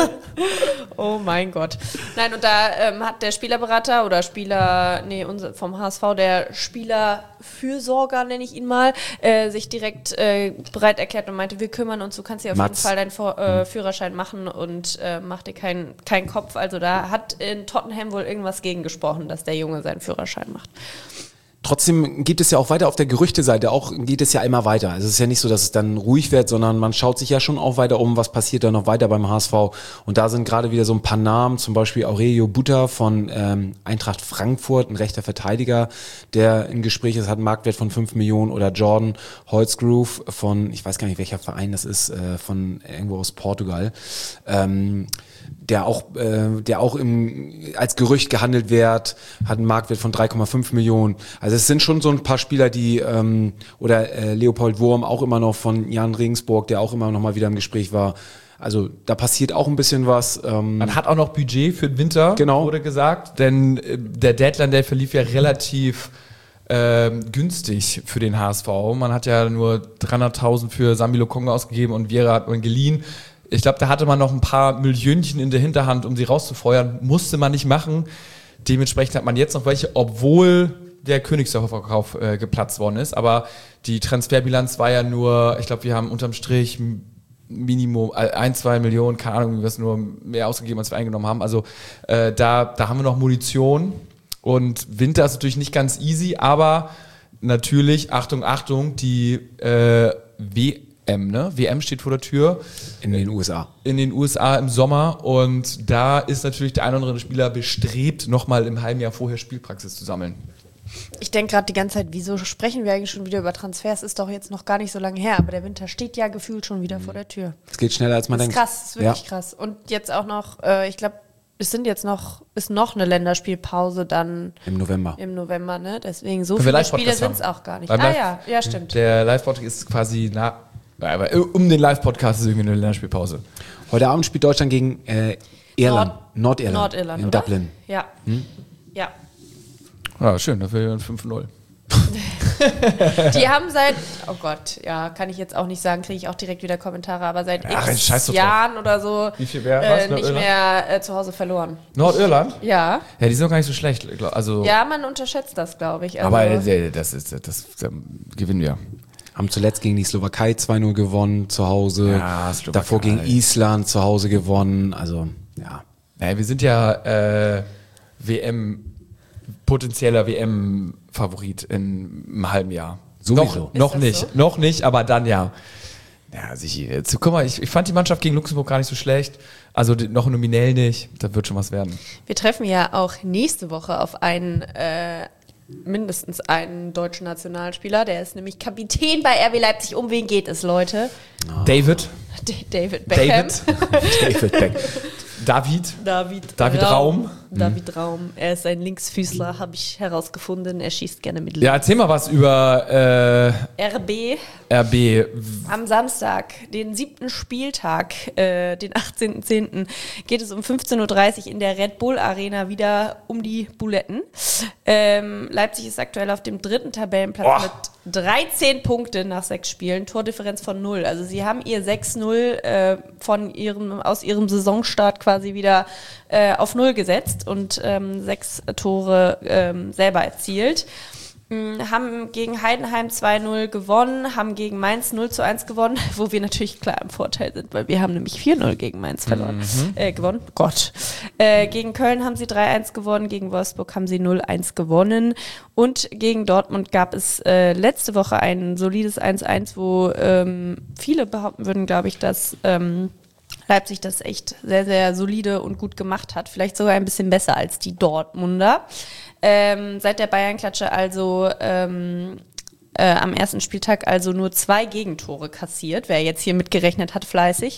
Oh mein Gott. Nein, und da ähm, hat der Spielerberater oder Spieler, nee, unser, vom H S V, der Spielerfürsorger, nenne ich ihn mal, äh, sich direkt äh, bereit erklärt und meinte, wir kümmern uns, du kannst hier auf Mats. jeden Fall deinen Vor äh, Führerschein machen und äh, mach dir keinen keinen Kopf. Also da hat in Tottenham wohl irgendwas gegen gesprochen, dass der Junge seinen Führerschein macht. Trotzdem geht es ja auch weiter auf der Gerüchteseite, auch geht es ja immer weiter. Also es ist ja nicht so, dass es dann ruhig wird, sondern man schaut sich ja schon auch weiter um, was passiert da noch weiter beim H S V. Und da sind gerade wieder so ein paar Namen, zum Beispiel Aurelio Butter von ähm, Eintracht Frankfurt, ein rechter Verteidiger, der im Gespräch ist, hat einen Marktwert von fünf Millionen. Oder Jordan Holzgroove von, ich weiß gar nicht, welcher Verein das ist, äh, von irgendwo aus Portugal. Ähm, der auch, äh, der auch im, als Gerücht gehandelt wird, hat einen Marktwert von drei Komma fünf Millionen. Also es sind schon so ein paar Spieler, die, ähm, oder äh, Leopold Wurm auch immer noch von Jan Regensburg, der auch immer noch mal wieder im Gespräch war. Also da passiert auch ein bisschen was. Ähm, Man hat auch noch Budget für den Winter, Genau. wurde gesagt, denn äh, der Deadline Day verlief ja relativ ähm, günstig für den H S V. Man hat ja nur dreihunderttausend für Sami Lokonga ausgegeben und Viera hat man geliehen. Ich glaube, da hatte man noch ein paar Millionchen in der Hinterhand, um sie rauszufeuern. Musste man nicht machen. Dementsprechend hat man jetzt noch welche, obwohl der Königsdorfer-Verkauf äh, geplatzt worden ist. Aber die Transferbilanz war ja nur, ich glaube, wir haben unterm Strich Minimum ein, zwei Millionen, keine Ahnung, wie wir es nur mehr ausgegeben, als wir eingenommen haben. Also äh, da, da haben wir noch Munition. Und Winter ist natürlich nicht ganz easy, aber natürlich, Achtung, Achtung, die äh, W M, ne? W M steht vor der Tür. in den U S A. In den U S A im Sommer und da ist natürlich der ein oder andere Spieler bestrebt, nochmal im halben Jahr vorher Spielpraxis zu sammeln. Ich denke gerade die ganze Zeit, wieso sprechen wir eigentlich schon wieder über Transfers? Ist doch jetzt noch gar nicht so lange her, aber der Winter steht ja gefühlt schon wieder vor der Tür. Es geht schneller, als man Das ist denkt. krass, das ist wirklich krass. Und jetzt auch noch, äh, ich glaube, es sind jetzt noch, ist noch eine Länderspielpause dann Im November. im November, ne? Deswegen so Können wir viele Live-Podcast Spiele sind es haben? auch gar nicht. Beim Ah Live- ja, ja, stimmt. Der Live-Podcast ist quasi na, aber um den Live-Podcast ist irgendwie eine Länderspielpause. Heute Abend spielt Deutschland gegen äh, Irland. Nord- Nordirland. Nordirland, in oder? Dublin. Ja. Ja. Ja, schön, dafür ein fünf null. Die haben seit, oh Gott, ja, kann ich jetzt auch nicht sagen, kriege ich auch direkt wieder Kommentare, aber seit Ach, x scheiß doch drauf. Jahren oder so Wie viel wär- äh, was, nicht Nordirland? mehr äh, zu Hause verloren. Nordirland? Ja. Ja, die sind doch gar nicht so schlecht. glaub- Also, Ja, man unterschätzt das, glaube ich. Also, aber äh, das ist, das, das, das gewinnen wir. Haben zuletzt gegen die Slowakei zwei null gewonnen zu Hause. Ja, Slowakei. Davor gegen Island zu Hause gewonnen. Also, ja. Naja, wir sind ja äh, W M, potenzieller W M-Favorit in einem halben Jahr. Sowieso. Noch, noch das nicht, so? noch nicht, aber dann ja. Ja, also ich, jetzt, guck mal, ich, ich fand die Mannschaft gegen Luxemburg gar nicht so schlecht. Also die, noch nominell nicht. Da wird schon was werden. wir treffen ja auch nächste Woche auf einen, äh, mindestens einen deutschen Nationalspieler. Der ist nämlich Kapitän bei R B Leipzig. Um wen geht es, Leute? David, D David Beckham. David, David Beck. David, David, David Raum. David Raum. Er ist ein Linksfüßler, habe ich herausgefunden. Er schießt gerne mit Ja, erzähl mal was über äh, R B R B. am Samstag, den siebten Spieltag, äh, den achtzehnten zehnten geht es um fünfzehn Uhr dreißig in der Red Bull Arena wieder um die Buletten. Ähm, Leipzig ist aktuell auf dem dritten Tabellenplatz Oh. mit dreizehn Punkten nach sechs Spielen, Tordifferenz von null. Also sie haben ihr sechs null äh, von ihrem, aus ihrem Saisonstart quasi quasi wieder äh, auf Null gesetzt und ähm, sechs Tore ähm, selber erzielt. Haben gegen Heidenheim zwei null gewonnen, haben gegen Mainz null zu eins gewonnen, wo wir natürlich klar im Vorteil sind, weil wir haben nämlich vier null gegen Mainz verloren, mhm. äh, gewonnen. Gott. Äh, gegen Köln haben sie drei eins gewonnen, gegen Wolfsburg haben sie null eins gewonnen und gegen Dortmund gab es äh, letzte Woche ein solides eins eins, wo ähm, viele behaupten würden, glaube ich, dass ähm, Leipzig das echt sehr, sehr solide und gut gemacht hat. Vielleicht sogar ein bisschen besser als die Dortmunder. Ähm, seit der Bayern-Klatsche also ähm, äh, am ersten Spieltag also nur zwei Gegentore kassiert. Wer jetzt hier mitgerechnet hat, fleißig.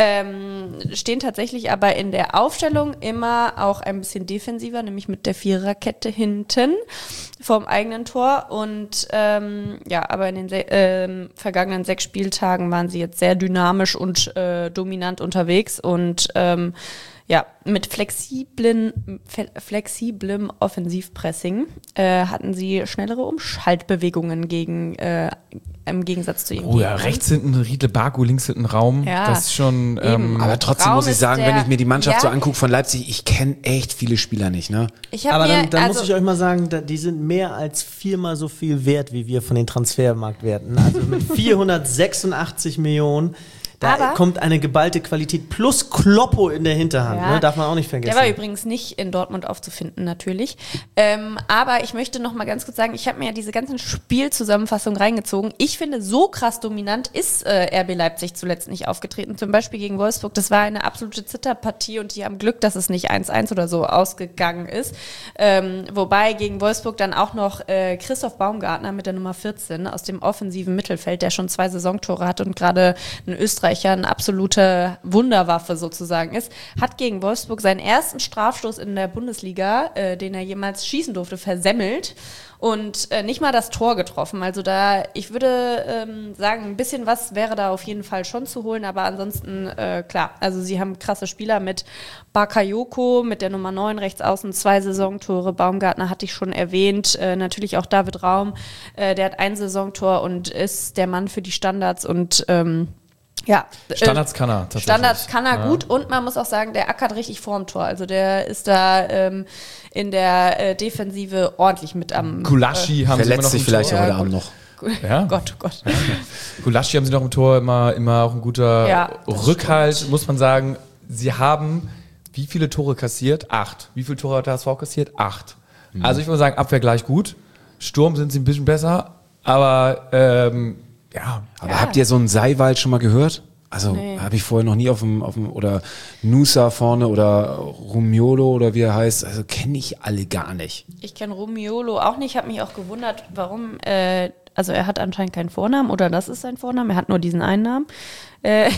Ähm, stehen tatsächlich aber in der Aufstellung immer auch ein bisschen defensiver, nämlich mit der Viererkette hinten vorm eigenen Tor. Und ähm, ja, aber in den se- äh, vergangenen sechs Spieltagen waren sie jetzt sehr dynamisch und äh, dominant unterwegs und ähm, ja, mit flexiblen, flexiblem Offensivpressing äh, hatten sie schnellere Umschaltbewegungen gegen, äh, im Gegensatz zu ihren Oh ja, Gegnern. rechts hinten Riedle Baku, links hinten Raum. Ja, das ist schon. Ähm, Aber trotzdem Raum muss ich ist sagen, der- wenn ich mir die Mannschaft ja. so angucke von Leipzig, ich kenne echt viele Spieler nicht, ne? Ich hab Aber mir, dann, dann also, muss ich euch mal sagen, da, die sind mehr als viermal so viel wert, wie wir von den Transfermarktwerten. Also mit vierhundertsechsundachtzig Millionen. Da Aber- kommt eine geballte Qualität plus Kloppo in der Hinterhand, Ja. ne? Darf man auch nicht vergessen. Der war übrigens nicht in Dortmund aufzufinden, natürlich. Ähm, aber ich möchte noch mal ganz kurz sagen, ich habe mir ja diese ganzen Spielzusammenfassungen reingezogen. Ich finde, so krass dominant ist äh, R B Leipzig zuletzt nicht aufgetreten. Zum Beispiel gegen Wolfsburg. Das war eine absolute Zitterpartie und die haben Glück, dass es nicht eins eins oder so ausgegangen ist. Ähm, wobei gegen Wolfsburg dann auch noch äh, Christoph Baumgartner mit der Nummer vierzehn aus dem offensiven Mittelfeld, der schon zwei Saisontore hat und gerade ein Österreicher eine absolute Wunderwaffe sozusagen ist, hat gegen Wolfsburg seinen ersten Strafstoß in der Bundesliga, äh, den er jemals schießen durfte, versemmelt und äh, nicht mal das Tor getroffen. Also da, ich würde ähm, sagen, ein bisschen was wäre da auf jeden Fall schon zu holen, aber ansonsten, äh, klar, also sie haben krasse Spieler mit Bakayoko, mit der Nummer neun rechts außen, zwei Saisontore, Baumgartner hatte ich schon erwähnt, äh, natürlich auch David Raum, äh, der hat ein Saisontor und ist der Mann für die Standards und ähm, ja, Standards kann er tatsächlich. Standards kann er Ja. gut und man muss auch sagen, der ackert richtig vorm Tor. Also der ist da ähm, in der äh, Defensive ordentlich mit am... Gulaschi haben sie immer Verletzt noch sich im vielleicht Tor. ja Ja, heute Abend gut. noch. Ja. Gott, oh Gott. Gulaschi haben sie noch im Tor, immer, immer auch ein guter Ja, das Rückhalt, muss man sagen. Sie haben wie viele Tore kassiert? Acht. Wie viele Tore hat der H S V kassiert? Acht. Mhm. Also ich würde sagen, Abwehr gleich gut. Sturm sind sie ein bisschen besser, aber ähm, ja. Aber Ja. habt ihr so einen Seiwald schon mal gehört? Also Nee. habe ich vorher noch nie auf dem, auf dem oder Nusa vorne oder Rumiolo oder wie er heißt. Also kenne ich alle gar nicht. Ich kenne Romiolo auch nicht, habe mich auch gewundert, warum, äh, also er hat anscheinend keinen Vornamen oder das ist sein Vorname, er hat nur diesen einen Namen. Äh,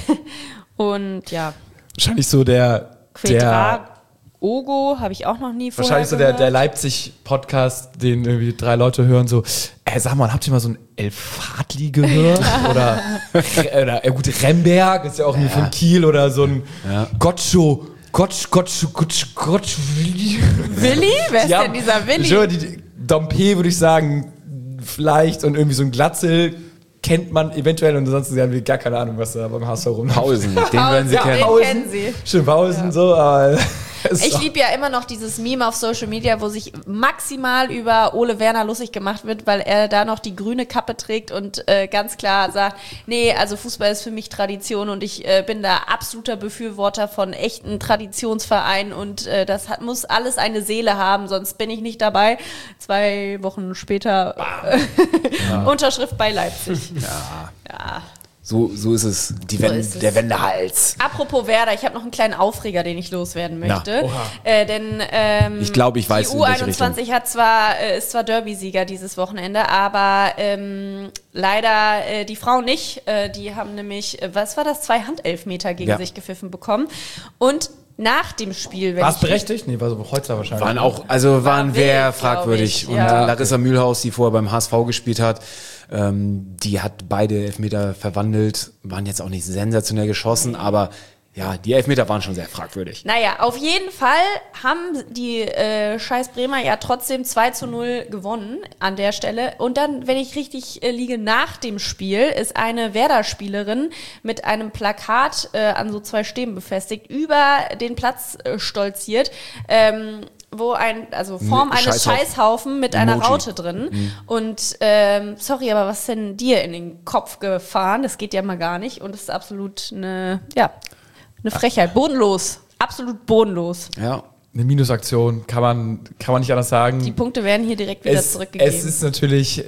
und ja, Wahrscheinlich so der, der Quedraogo habe ich auch noch nie vorher wahrscheinlich so der, gehört. der Leipzig-Podcast, den irgendwie drei Leute hören, so, ey, sag mal, habt ihr mal so ein El Fadli gehört? oder, oder äh, gut, Remberg ist ja auch irgendwie von Kiel oder so ein Ja. Gottscho, Gotsch, Gotsch, Gotsch, Gotsch, Willi? Wer ist denn dieser Willi? Ich höre, die Dompe würde ich sagen, vielleicht und irgendwie so ein Glatzel kennt man eventuell und ansonsten haben wir gar keine Ahnung, was da beim H S V rumläuft. Pausen, den werden sie Ja, kennen. den kennen sie. Schönhausen, so, aber es Ich ist liebe ja immer noch dieses Meme auf Social Media, wo sich maximal über Ole Werner lustig gemacht wird, weil er da noch die grüne Kappe trägt und äh, ganz klar sagt, nee, also Fußball ist für mich Tradition und ich äh, bin da absoluter Befürworter von echten Traditionsvereinen und äh, das hat, muss alles eine Seele haben, sonst bin ich nicht dabei. Zwei Wochen später äh, Unterschrift bei Leipzig. Ja. ja. So, so ist es. Die So Wend, ist es. Der Wendehals. Apropos Werder, ich habe noch einen kleinen Aufreger, den ich loswerden Na, möchte. oha. Äh, denn ähm, Ich glaube, ich weiß, die in U welche einundzwanzig hat zwar, äh, ist zwar Derby-Sieger dieses Wochenende, aber ähm, leider äh, die Frauen nicht. Äh, die haben nämlich, äh, was war das, zwei Handelfmeter gegen Ja. sich gepfiffen bekommen. Und nach dem Spiel, wenn War es ich berechtigt? Nee, war so Holzer wahrscheinlich. Waren auch, also waren wild, sehr glaub fragwürdig. ich, Und ja. Larissa Mühlhaus, die vorher beim H S V gespielt hat, ähm, die hat beide Elfmeter verwandelt, waren jetzt auch nicht sensationell geschossen, aber Ja, die Elfmeter waren schon sehr fragwürdig. Naja, auf jeden Fall haben die äh, scheiß Bremer ja trotzdem zwei zu null gewonnen an der Stelle. Und dann, wenn ich richtig äh, liege, nach dem Spiel ist eine Werder-Spielerin mit einem Plakat äh, an so zwei Stäben befestigt, über den Platz äh, stolziert, ähm, wo ein, also Form eines Scheißhaufen. Scheißhaufen mit einer Emoji. Raute drin. Mhm. Und ähm, sorry, aber was ist denn dir in den Kopf gefahren? Das geht ja mal gar nicht. Und das ist absolut eine, ja, eine Frechheit. Bodenlos. Absolut bodenlos. Ja. Eine Minusaktion, kann man, kann man nicht anders sagen. Die Punkte werden hier direkt wieder es, zurückgegeben. Es ist natürlich,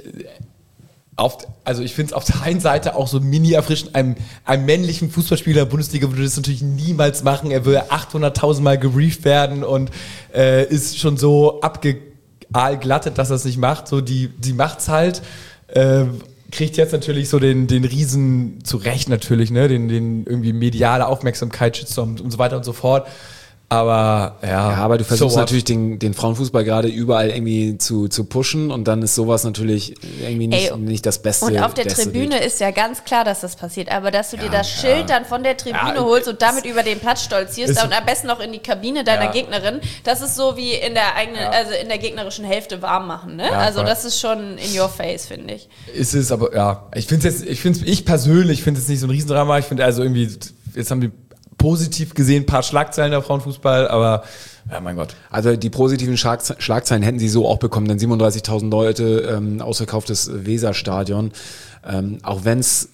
auf, also ich finde es auf der einen Seite auch so mini erfrischend, einem, einem männlichen Fußballspieler der Bundesliga würde das natürlich niemals machen. Er würde achthunderttausend Mal gebrieft werden und äh, ist schon so abgeaalglattet, dass er es nicht macht. So, die, die macht's halt. Äh, kriegt jetzt natürlich so den, den Riesen, zu Recht natürlich, ne, den, den irgendwie mediale Aufmerksamkeit, Shitstorm und so weiter und so fort. Aber ja, Ja, aber du versuchst so what? natürlich den, den Frauenfußball gerade überall irgendwie zu, zu pushen und dann ist sowas natürlich irgendwie nicht, Ey, nicht das Beste. Und auf der beste Tribüne Bild. ist ja ganz klar, dass das passiert. Aber dass du dir Ja, das Schild dann von der Tribüne Ja, holst und damit über den Platz stolzierst ist- und am besten noch in die Kabine deiner Ja. Gegnerin, das ist so wie in der eigenen, also in der gegnerischen Hälfte warm machen. Ne? Ja, Also voll. das ist schon in your face, finde ich. Ist es, aber ja, ich finde es jetzt, ich finde ich persönlich finde es nicht so ein Riesendrama. Ich finde also irgendwie, jetzt haben die positiv gesehen ein paar Schlagzeilen der Frauenfußball, aber ja, mein Gott. Also die positiven Schlagze- Schlagzeilen hätten sie so auch bekommen, denn siebenunddreißigtausend Leute, ähm, ausverkauftes Weserstadion. Ähm, auch wenn es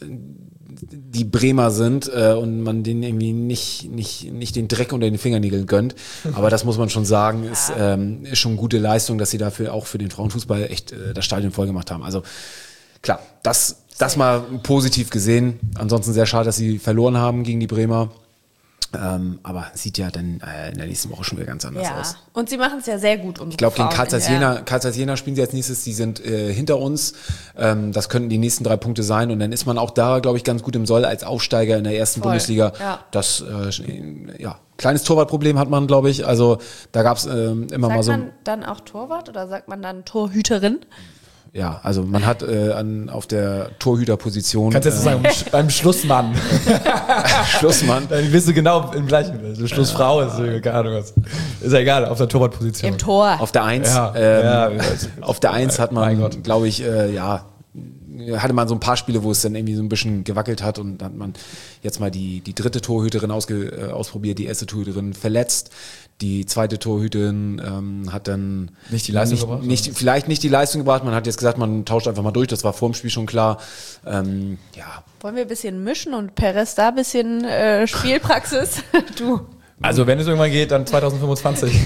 die Bremer sind äh, und man denen irgendwie nicht, nicht, nicht den Dreck unter den Fingernägeln gönnt. Aber das muss man schon sagen, ist, ähm, ist schon gute Leistung, dass sie dafür auch für den Frauenfußball echt äh, das Stadion voll gemacht haben. Also klar, das, das mal positiv gesehen. Ansonsten sehr schade, dass sie verloren haben gegen die Bremer. Ähm, aber sieht ja dann äh, in der nächsten Woche schon wieder ganz anders Ja. aus. Und sie machen es ja sehr gut. Ich glaube, gegen Karl Zeiss Jena, Karl Zeiss Jena spielen sie als nächstes, die sind äh, hinter uns. Ähm, das könnten die nächsten drei Punkte sein. Und dann ist man auch da, glaube ich, ganz gut im Soll als Aufsteiger in der ersten Voll, Bundesliga. ja. Das, äh, ja, kleines Torwartproblem hat man, glaube ich. Also da gab es ähm, immer Sagt mal so. man dann auch Torwart oder sagt man dann Torhüterin? Ja, also man hat äh, an, auf der Torhüterposition. Kannst du jetzt äh, sagen, beim Schlussmann. Schlussmann. Dann bist du genau im gleichen. Also Schlussfrau ist, äh, keine Ahnung was. Ist ja egal, auf der Torwartposition. Im Tor. Auf der Eins, Ja, ähm, ja, auf der Eins hat Mein man, Gott. glaube ich, äh, ja, hatte man so ein paar Spiele, wo es dann irgendwie so ein bisschen gewackelt hat und dann hat man jetzt mal die, die dritte Torhüterin ausge, äh, ausprobiert, die erste Torhüterin verletzt. Die zweite Torhüterin ähm, hat dann Nicht die Leistung nicht, gebracht, nicht, vielleicht nicht die Leistung gebracht. Man hat jetzt gesagt, man tauscht einfach mal durch. Das war vor dem Spiel schon klar. Ähm, ja, Wollen wir ein bisschen mischen und Perez da ein bisschen äh, Spielpraxis? Du. Also wenn es irgendwann geht, dann zwanzig fünfundzwanzig.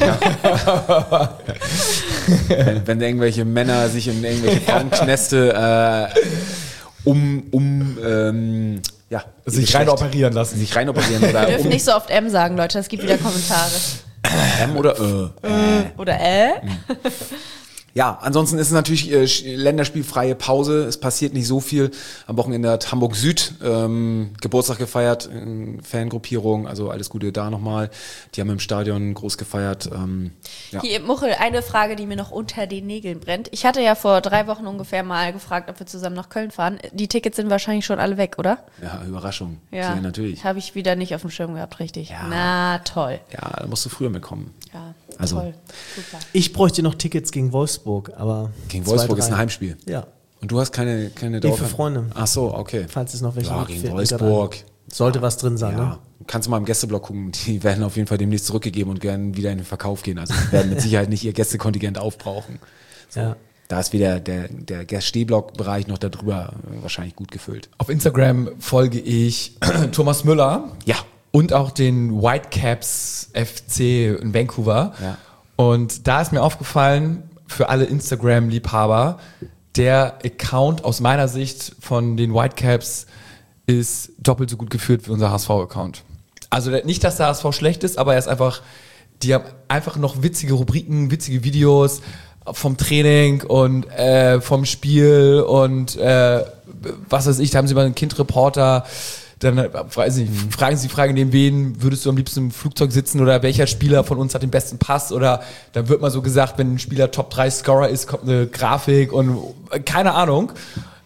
wenn, wenn irgendwelche Männer sich in irgendwelche Frauenknäste äh, um, um ähm, ja, Sich Geschlecht- rein operieren lassen. sich rein operieren oder Wir dürfen um nicht so oft M sagen, Leute. Es gibt wieder Kommentare. M oder Ö. Oder äh? Ja, ansonsten ist es natürlich äh, sch- länderspielfreie Pause. Es passiert nicht so viel. Am Wochenende hat Hamburg Süd ähm, Geburtstag gefeiert, äh, Fangruppierung, also alles Gute da nochmal. Die haben im Stadion groß gefeiert. Ähm, ja. Hier, Muchel, eine Frage, die mir noch unter den Nägeln brennt. Ich hatte ja vor drei Wochen ungefähr mal gefragt, ob wir zusammen nach Köln fahren. Die Tickets sind wahrscheinlich schon alle weg, oder? ja, Überraschung. Ja, natürlich. Habe ich wieder nicht auf dem Schirm gehabt, richtig. Ja. Na, toll. Ja, da musst du früher mitkommen. Ja, Also- toll. Super. Ich bräuchte noch Tickets gegen Wolfsburg, aber. Gegen zwei, Wolfsburg ist drei. ein Heimspiel. Ja, Und du hast keine, keine Nee, für Dauer- Freunde. Ach so, okay. falls es noch welche Ja, gibt, gegen fällt mir gerade Wolfsburg. ein. Sollte was drin sein, Ja, ne? kannst du mal im Gästeblock gucken. Die werden auf jeden Fall demnächst zurückgegeben und werden wieder in den Verkauf gehen. Also die werden mit Sicherheit nicht ihr Gästekontingent aufbrauchen. Ja. Da ist wieder der, der Gäste-Stehblock-Bereich noch darüber äh, wahrscheinlich gut gefüllt. Auf Instagram folge ich Thomas Müller. Ja. Und auch den Whitecaps F C in Vancouver. Ja. Und da ist mir aufgefallen, für alle Instagram-Liebhaber, der Account aus meiner Sicht von den Whitecaps ist doppelt so gut geführt wie unser H S V-Account. Also der- nicht, dass der H S V schlecht ist, aber er ist einfach, die haben einfach noch witzige Rubriken, witzige Videos vom Training und äh, vom Spiel und äh, was weiß ich, da haben sie mal einen Kindreporter. Dann äh, weiß ich, nicht, fragen sie, fragen den, wen würdest du am liebsten im Flugzeug sitzen oder welcher Spieler von uns hat den besten Pass oder dann wird mal so gesagt, wenn ein Spieler Top drei Scorer ist, kommt eine Grafik und äh, keine Ahnung.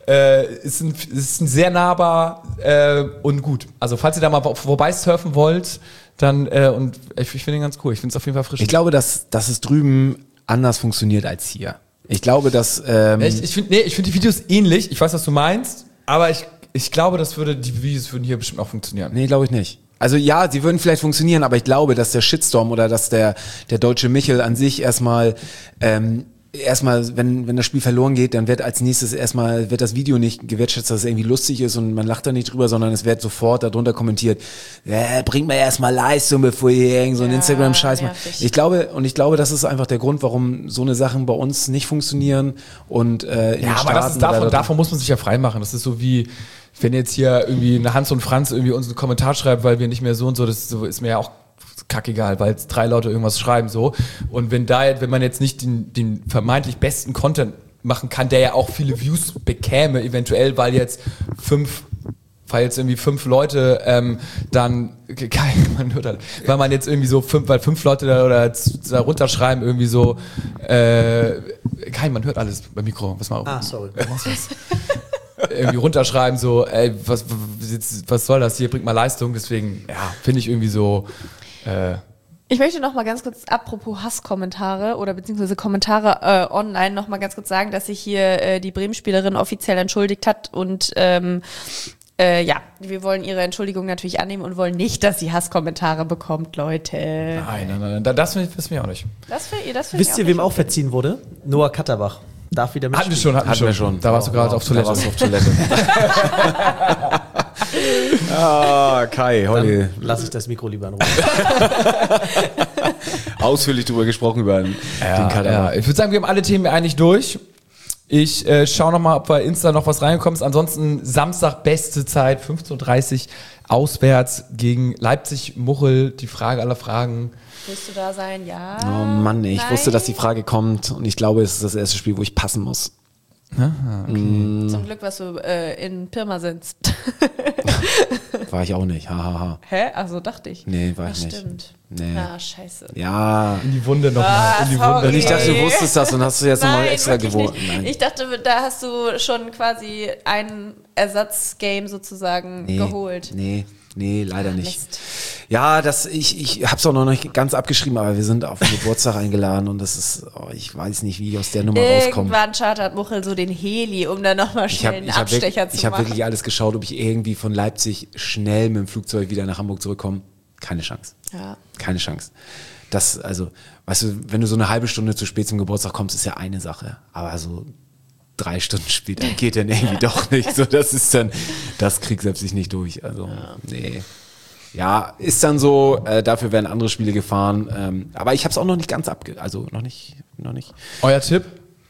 Äh, ist, ein, ist ein sehr nahbar äh, und gut. Also falls ihr da mal vorbei surfen wollt, dann äh, und ich, ich finde ihn ganz cool. Ich finde es auf jeden Fall frisch. Ich glaube, dass, dass es drüben anders funktioniert als hier. Ich glaube, dass ähm, ich, ich finde nee, ich find die Videos ähnlich. Ich weiß, was du meinst, aber ich, ich glaube, das würde die Videos würden hier bestimmt auch funktionieren. nee, glaube ich nicht. Also ja, sie würden vielleicht funktionieren, aber ich glaube, dass der Shitstorm oder dass der der deutsche Michel an sich erstmal ähm, erstmal, wenn wenn das Spiel verloren geht, dann wird als nächstes erstmal wird das Video nicht gewertschätzt, dass es irgendwie lustig ist und man lacht da nicht drüber, sondern es wird sofort darunter kommentiert, äh, bringt mal erstmal Leistung, bevor ihr irgend so einen Ja, Instagram-Scheiß macht. nervig. Ich glaube und ich glaube, das ist einfach der Grund, warum so eine Sachen bei uns nicht funktionieren und äh, in den Ja, aber Staaten das ist davon, oder- davon muss man sich ja freimachen. Das ist so wie, wenn jetzt hier irgendwie eine Hans und Franz irgendwie uns einen Kommentar schreibt, weil wir nicht mehr so und so, das ist, so, ist mir ja auch kackegal, weil jetzt drei Leute irgendwas schreiben so. Und wenn da, jetzt- wenn man jetzt nicht den, den vermeintlich besten Content machen kann, der ja auch viele Views bekäme, eventuell, weil jetzt fünf weil jetzt irgendwie fünf Leute ähm, dann, man hört halt, weil man jetzt irgendwie so fünf, weil fünf Leute da, oder da runterschreiben, irgendwie so, äh, kein, man hört alles beim Mikro, was mal Ah, sorry. irgendwie runterschreiben, so, ey, was, was, was soll das hier, bringt mal Leistung, deswegen, ja, finde ich irgendwie so, äh, Ich möchte noch mal ganz kurz, apropos Hasskommentare oder beziehungsweise Kommentare äh, online, noch mal ganz kurz sagen, dass sich hier äh, die Bremen-Spielerin offiziell entschuldigt hat und ähm, äh, ja, wir wollen ihre Entschuldigung natürlich annehmen und wollen nicht, dass sie Hasskommentare bekommt, Leute. nein, nein, nein, nein, das wissen wir auch nicht. Das für ihr, das für Wisst ihr, wem auch verziehen wurde? Noah Katterbach. Darf wieder Hatten wir mitspielen. schon, hatten, Hatten wir wir schon. schon. Da warst du gerade Oh, auf da Toilette. warst du auf Toilette. Ah, Kai, heute Dann lasse ich das Mikro lieber in Ruhe. ausführlich drüber gesprochen über den Ja, Kader. ja. Ich würde sagen, wir haben alle Themen eigentlich durch. Ich äh, schaue nochmal, ob bei Insta noch was reingekommen ist. Ansonsten Samstag beste Zeit, fünfzehn Uhr dreißig auswärts gegen Leipzig-Muchel. Die Frage aller Fragen. Willst du da sein? Ja. Oh Mann, ey, ich Nein? wusste, dass die Frage kommt und ich glaube, es ist das erste Spiel, wo ich passen muss. Zum Glück, was du äh, in Pirma sitzt. War ich auch nicht, hahaha. Ha, ha. Hä? Also dachte ich. Nee, war Ach, ich nicht. stimmt. Nee. Ah, scheiße. Ja. In die Wunde nochmal. Ah, in die sorry. Wunde. Und ich dachte, du wusstest das und hast du jetzt nochmal Nein, extra wirklich gewohnt. nicht. Nein. Ich dachte, da hast du schon quasi ein Ersatzgame sozusagen Nee, geholt. Nee, nee, leider nicht. Mist. Ja, das, ich, ich hab's auch noch nicht ganz abgeschrieben, aber wir sind auf den Geburtstag eingeladen und das ist, oh, ich weiß nicht, wie ich aus der Nummer rauskomme. Irgendwann chartert Muchel so den Heli, um dann nochmal Ich schnell habe einen ich hab Abstecher wirklich, zu ich hab machen. wirklich alles geschaut, ob ich irgendwie von Leipzig schnell mit dem Flugzeug wieder nach Hamburg zurückkomme. Keine Chance. Ja. Keine Chance. Das, also, weißt du, wenn du so eine halbe Stunde zu spät zum Geburtstag kommst, ist ja eine Sache. Aber so drei Stunden später geht dann irgendwie doch nicht. So, das ist dann, das kriegt selbst ich nicht durch. Also, nee. Ja, ist dann so, äh, dafür werden andere Spiele gefahren. Ähm, aber ich habe es auch noch nicht ganz abge... Also noch nicht, noch nicht. Euer Tipp?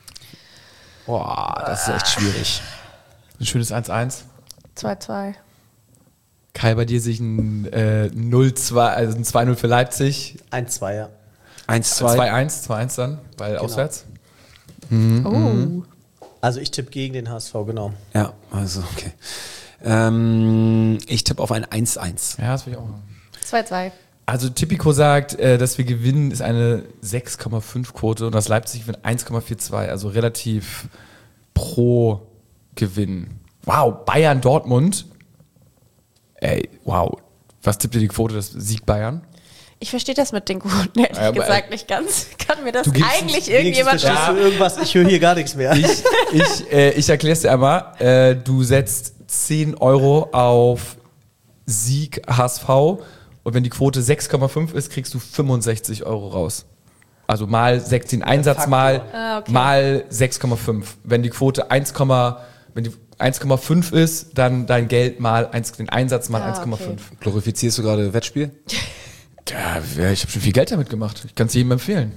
Boah, das ist echt schwierig. Ein schönes eins eins. zwei zwei. Kai, bei dir sich ein äh, null zwei, also ein zwei null für Leipzig. Ein Zweier. eins zwei. zwei eins, zwei eins dann, weil auswärts. Oh. Also ich tippe gegen den H S V, genau. Ja, also okay. Ähm, ich tippe auf ein eins eins. Ja, das will ich auch machen. zwei zwei. Also Tipico sagt, äh, dass wir gewinnen, ist eine sechs Komma fünf Quote und das Leipzig gewinnt eins Komma zweiundvierzig, also relativ pro Gewinn. Wow, Bayern Dortmund. Ey, wow. Was tippt ihr die Quote, das Sieg Bayern? Ich verstehe das mit den Quoten, ehrlich Ja, aber, gesagt, nicht ganz. Kann mir das Du gibst- eigentlich Wenigstens irgendjemand verstehst sagen? du irgendwas? Ich höre hier gar nichts mehr. Ich, ich, äh, ich erkläre es dir einmal. Äh, du setzt zehn Euro auf Sieg H S V und wenn die Quote sechs Komma fünf ist, kriegst du fünfundsechzig Euro raus. Also mal sechs, den Einsatz Faktor. mal, Ah, okay. mal sechs Komma fünf. Wenn die Quote eins, wenn die eins Komma fünf ist, dann dein Geld mal eins, den Einsatz mal Ah, eins Komma fünf. Glorifizierst du gerade Wettspiel? Ja, ja, ich habe schon viel Geld damit gemacht. Ich kann es jedem empfehlen.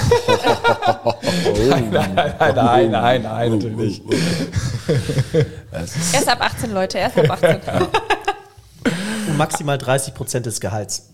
nein, nein, nein, nein, nein, nein, natürlich nicht. Erst ab achtzehn, Leute, erst ab achtzehn. Und maximal dreißig Prozent des Gehalts.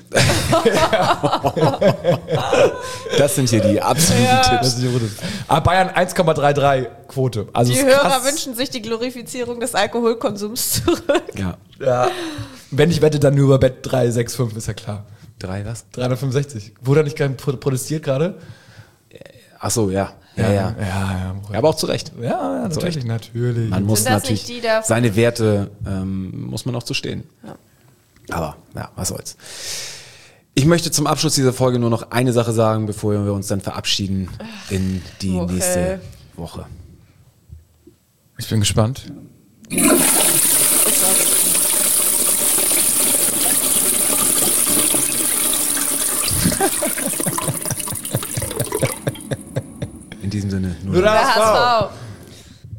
Das sind hier die absoluten Das Tipps. ist die Aber Bayern eins Komma dreiunddreißig Quote. Also Die ist Hörer krass. wünschen sich die Glorifizierung des Alkoholkonsums zurück. Ja. Ja. Wenn ich wette, dann nur über Bett drei sechs fünf, ist ja klar. Drei was? dreihundertfünfundsechzig. Wurde da nicht gerade pro- protestiert gerade? Ach so, ja. Ja, ja. Ja, ja. Ja, aber auch zu Recht. Ja, ja natürlich, Recht. natürlich. Man muss Sind das natürlich nicht die da- seine Werte, ähm, muss man auch zu stehen. Ja. Aber, ja, was soll's. Ich möchte zum Abschluss dieser Folge nur noch eine Sache sagen, bevor wir uns dann verabschieden in die Woche. nächste Woche. Ich bin gespannt. In diesem Sinne, nur Nur der Der H S V. H S V.